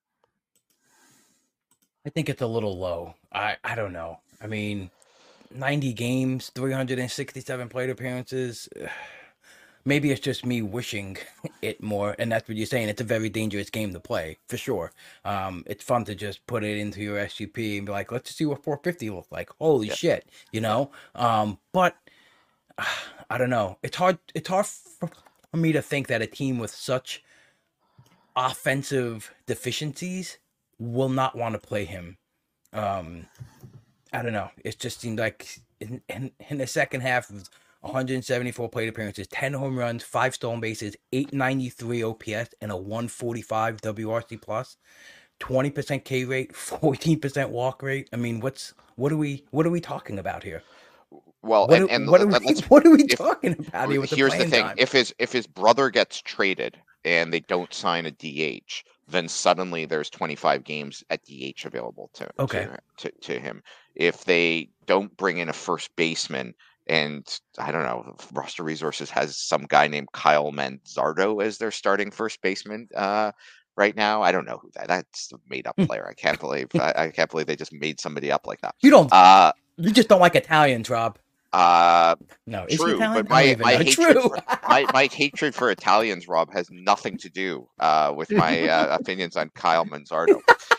I think it's a little low. I don't know. I mean, 90 games, 367 plate appearances. Maybe it's just me wishing it more, and that's what you're saying. It's a very dangerous game to play, for sure. It's fun to just put it into your SGP and be like, let's just see what 450 looks like. Holy shit, you know? But I don't know. It's hard for me to think that a team with such offensive deficiencies will not want to play him. I don't know. It just seemed like in the second half of 174 plate appearances, 10 home runs, 5 stolen bases, 893 OPS, and a 145 WRC plus, 20% K rate, 14% walk rate. I mean, what are we talking about here? Well, what are we talking about here? With here's the thing: time? if his brother gets traded and they don't sign a DH, then suddenly there's 25 games at DH available to him. If they don't bring in a first baseman, and I don't know, Roster Resources has some guy named Kyle Manzardo as their starting first baseman right now. I don't know who that's a made up player. I can't believe I can't believe they just made somebody up like that. You just don't like Italians, Rob. No, is true, Italian? but my hatred for Italians, Rob, has nothing to do with my opinions on Kyle Manzardo.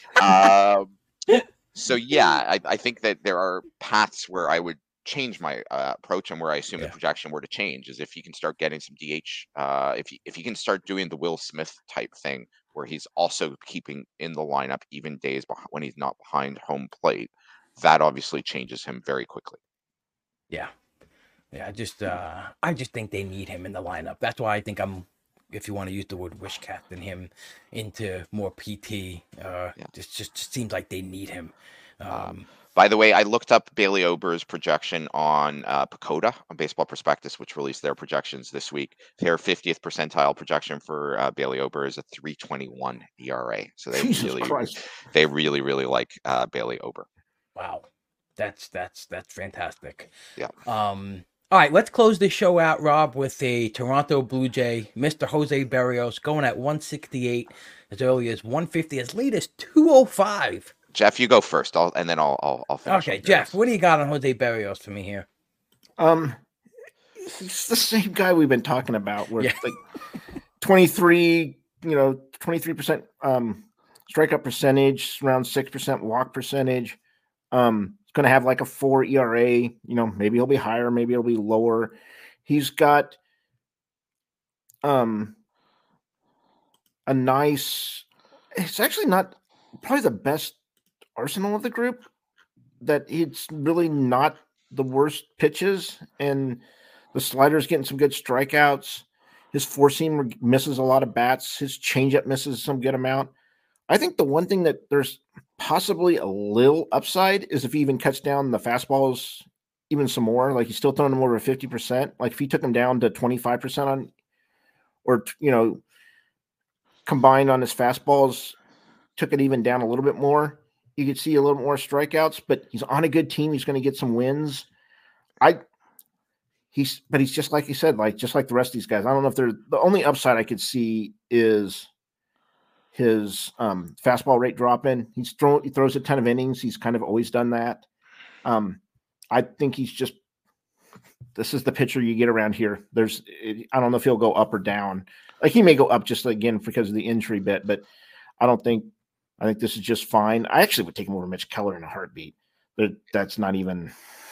So yeah, I think that there are paths where I would change my approach, and where I assume the projection were to change is if he can start getting some DH, if he can start doing the Will Smith type thing, where he's also keeping in the lineup even days when he's not behind home plate. That obviously changes him very quickly. Yeah. I just think they need him in the lineup. That's why I think if you want to use the word wish casting him into more PT, just seems like they need him. By the way, I looked up Bailey Ober's projection on PECOTA, on Baseball Prospectus, which released their projections this week. Their 50th percentile projection for Bailey Ober is a 3.21 ERA. So they really like Bailey Ober. Wow, that's fantastic. Yeah. All right, let's close this show out, Rob, with a Toronto Blue Jay, Mr. Jose Berrios, going at 168 as early as 150, as late as 205. Jeff, you go first, and then I'll finish. Okay, Jeff, what do you got on Jose Berrios for me here? It's the same guy we've been talking about. Where it's like 23%, strikeout percentage, around 6% walk percentage. Going to have like a 4 ERA. Maybe he'll be higher, maybe it'll be lower. He's got a nice. It's actually not probably the best arsenal of the group. That it's really not the worst pitches, and the slider's getting some good strikeouts. His four-seam misses a lot of bats. His changeup misses some good amount. I think the one thing that there's possibly a little upside is if he even cuts down the fastballs even some more. Like, he's still throwing them over 50%. Like, if he took them down to 25% on, or combined on his fastballs, took it even down a little bit more, you could see a little more strikeouts. But he's on a good team. He's going to get some wins. He's just like you said, just like the rest of these guys. I don't know if the only upside I could see is his fastball rate dropping. He throws a ton of innings. He's kind of always done that. I think this is the pitcher you get around here. I don't know if he'll go up or down. Like, he may go up just again because of the injury bit, but I think this is just fine. I actually would take him over Mitch Keller in a heartbeat, but that's not even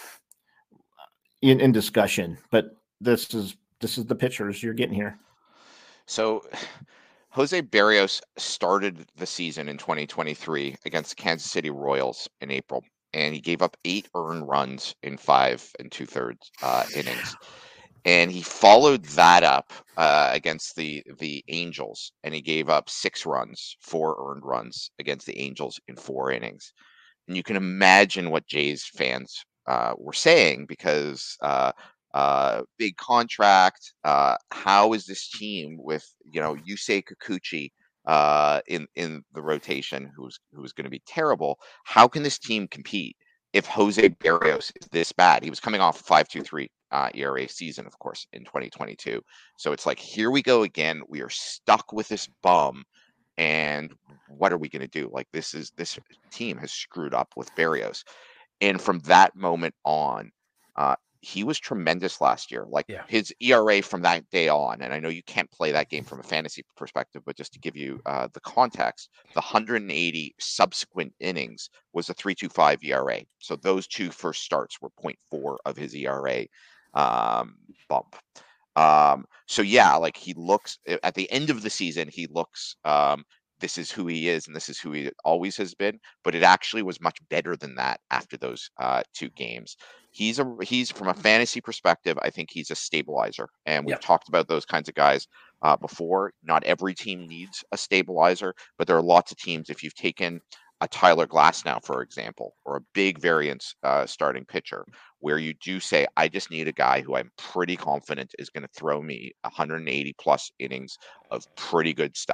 in discussion. But this is the pitchers you're getting here. So Jose Berrios started the season in 2023 against the Kansas City Royals in April, and he gave up 8 earned runs in 5 2/3 innings. And he followed that up against the Angels, and he gave up 6 runs, 4 earned runs against the Angels in 4 innings. And you can imagine what Jays fans were saying, because big contract. How is this team with Yusei Kikuchi in the rotation, who's going to be terrible? How can this team compete if Jose Berrios is this bad? He was coming off a 5.23 ERA season, of course, in 2022. So it's like, here we go again. We are stuck with this bum, and what are we going to do? Like, this team has screwed up with Berrios. And from that moment on, he was tremendous last year. His ERA from that day on, and I know you can't play that game from a fantasy perspective, but just to give you the context, the 180 subsequent innings was a 3.25 ERA. So those 2 first starts were 0.4 of his ERA bump. So yeah, like, he looks at the end of the season, he looks this is who he is, and this is who he always has been. But it actually was much better than that after those 2 games. He's from a fantasy perspective, I think he's a stabilizer, and we've talked about those kinds of guys before. Not every team needs a stabilizer, but there are lots of teams. If you've taken a Tyler Glasnow, for example, or a big variance starting pitcher, where you do say, I just need a guy who I'm pretty confident is going to throw me 180 plus innings of pretty good stuff,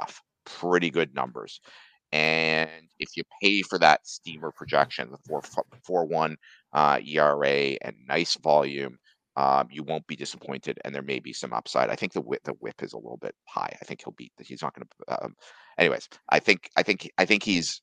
pretty good numbers. And if you pay for that steamer projection, the 4.41 ERA and nice volume, you won't be disappointed, and there may be some upside. I think the whip is a little bit high. I think he's not going to. Anyways, I think he's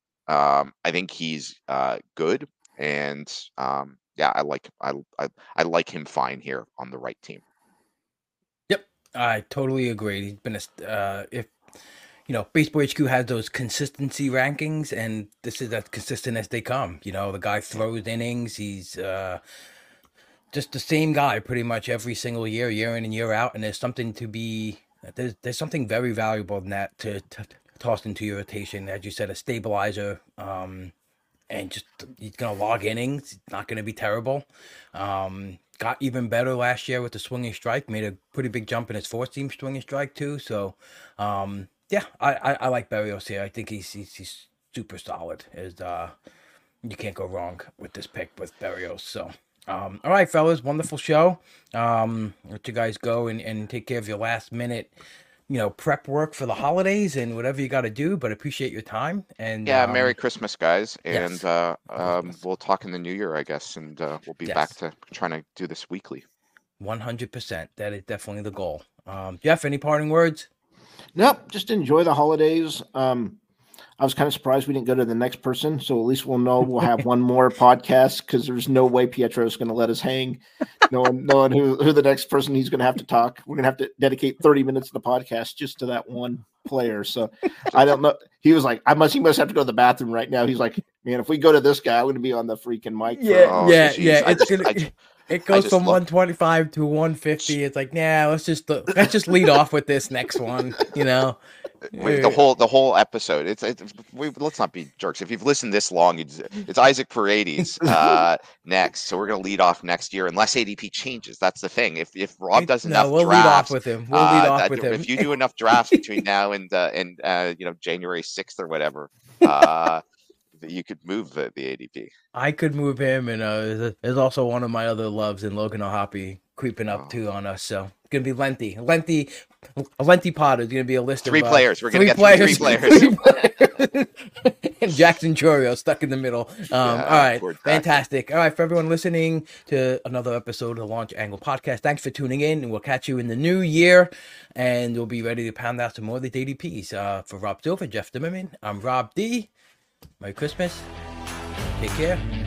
good, and yeah, I like him fine here on the right team. Yep, I totally agree. He's been if Baseball HQ has those consistency rankings, and this is as consistent as they come. The guy throws innings. He's just the same guy pretty much every single year in and year out. And there's something there's something very valuable in that to toss into your rotation. As you said, a stabilizer. And just he's gonna log innings. He's not gonna be terrible. Got even better last year with the swinging strike. Made a pretty big jump in his 4-seam swinging strike too. So. Yeah, I like Berrios here. I think he's super solid. You can't go wrong with this pick with Berrios. So, all right, fellas, wonderful show. Let you guys go and take care of your last minute, prep work for the holidays and whatever you got to do. But appreciate your time and yeah, Merry Christmas, guys, and yes. We'll talk in the new year, I guess, and we'll be back to trying to do this weekly. 100%. That is definitely the goal. Jeff, any parting words? Nope, just enjoy the holidays. I was kind of surprised we didn't go to the next person, so at least we'll know we'll have one more podcast, because there's no way Pietro's going to let us hang. Knowing who the next person he's going to have to talk. We're going to have to dedicate 30 minutes of the podcast just to that one player. So I don't know. He was like, he must have to go to the bathroom right now. He's like, man, if we go to this guy, I'm going to be on the freaking mic. It goes from 125 to 150. It's like, nah, let's just lead off with this next one. The whole episode. Let's not be jerks. If you've listened this long, it's Isaac Paredes next. So we're gonna lead off next year, unless ADP changes. That's the thing. If Rob does enough we'll drafts, lead off with him. We'll lead off with him. If you do enough drafts between now and January 6th or whatever, you could move the ADP. I could move him, and there's also one of my other loves in Logan O'Hoppe creeping up too on us. So it's gonna be lengthy. A lengthy pod is gonna be a list of 3 players. We're gonna get 3 players. And Jackson Chorio stuck in the middle. All right, fantastic. All right, for everyone listening to another episode of the Launch Angle Podcast, thanks for tuning in, and we'll catch you in the new year, and we'll be ready to pound out some more of the ADPs. For Rob Silver, Jeff Dimmerman, I'm Rob D. Merry Christmas. Take care.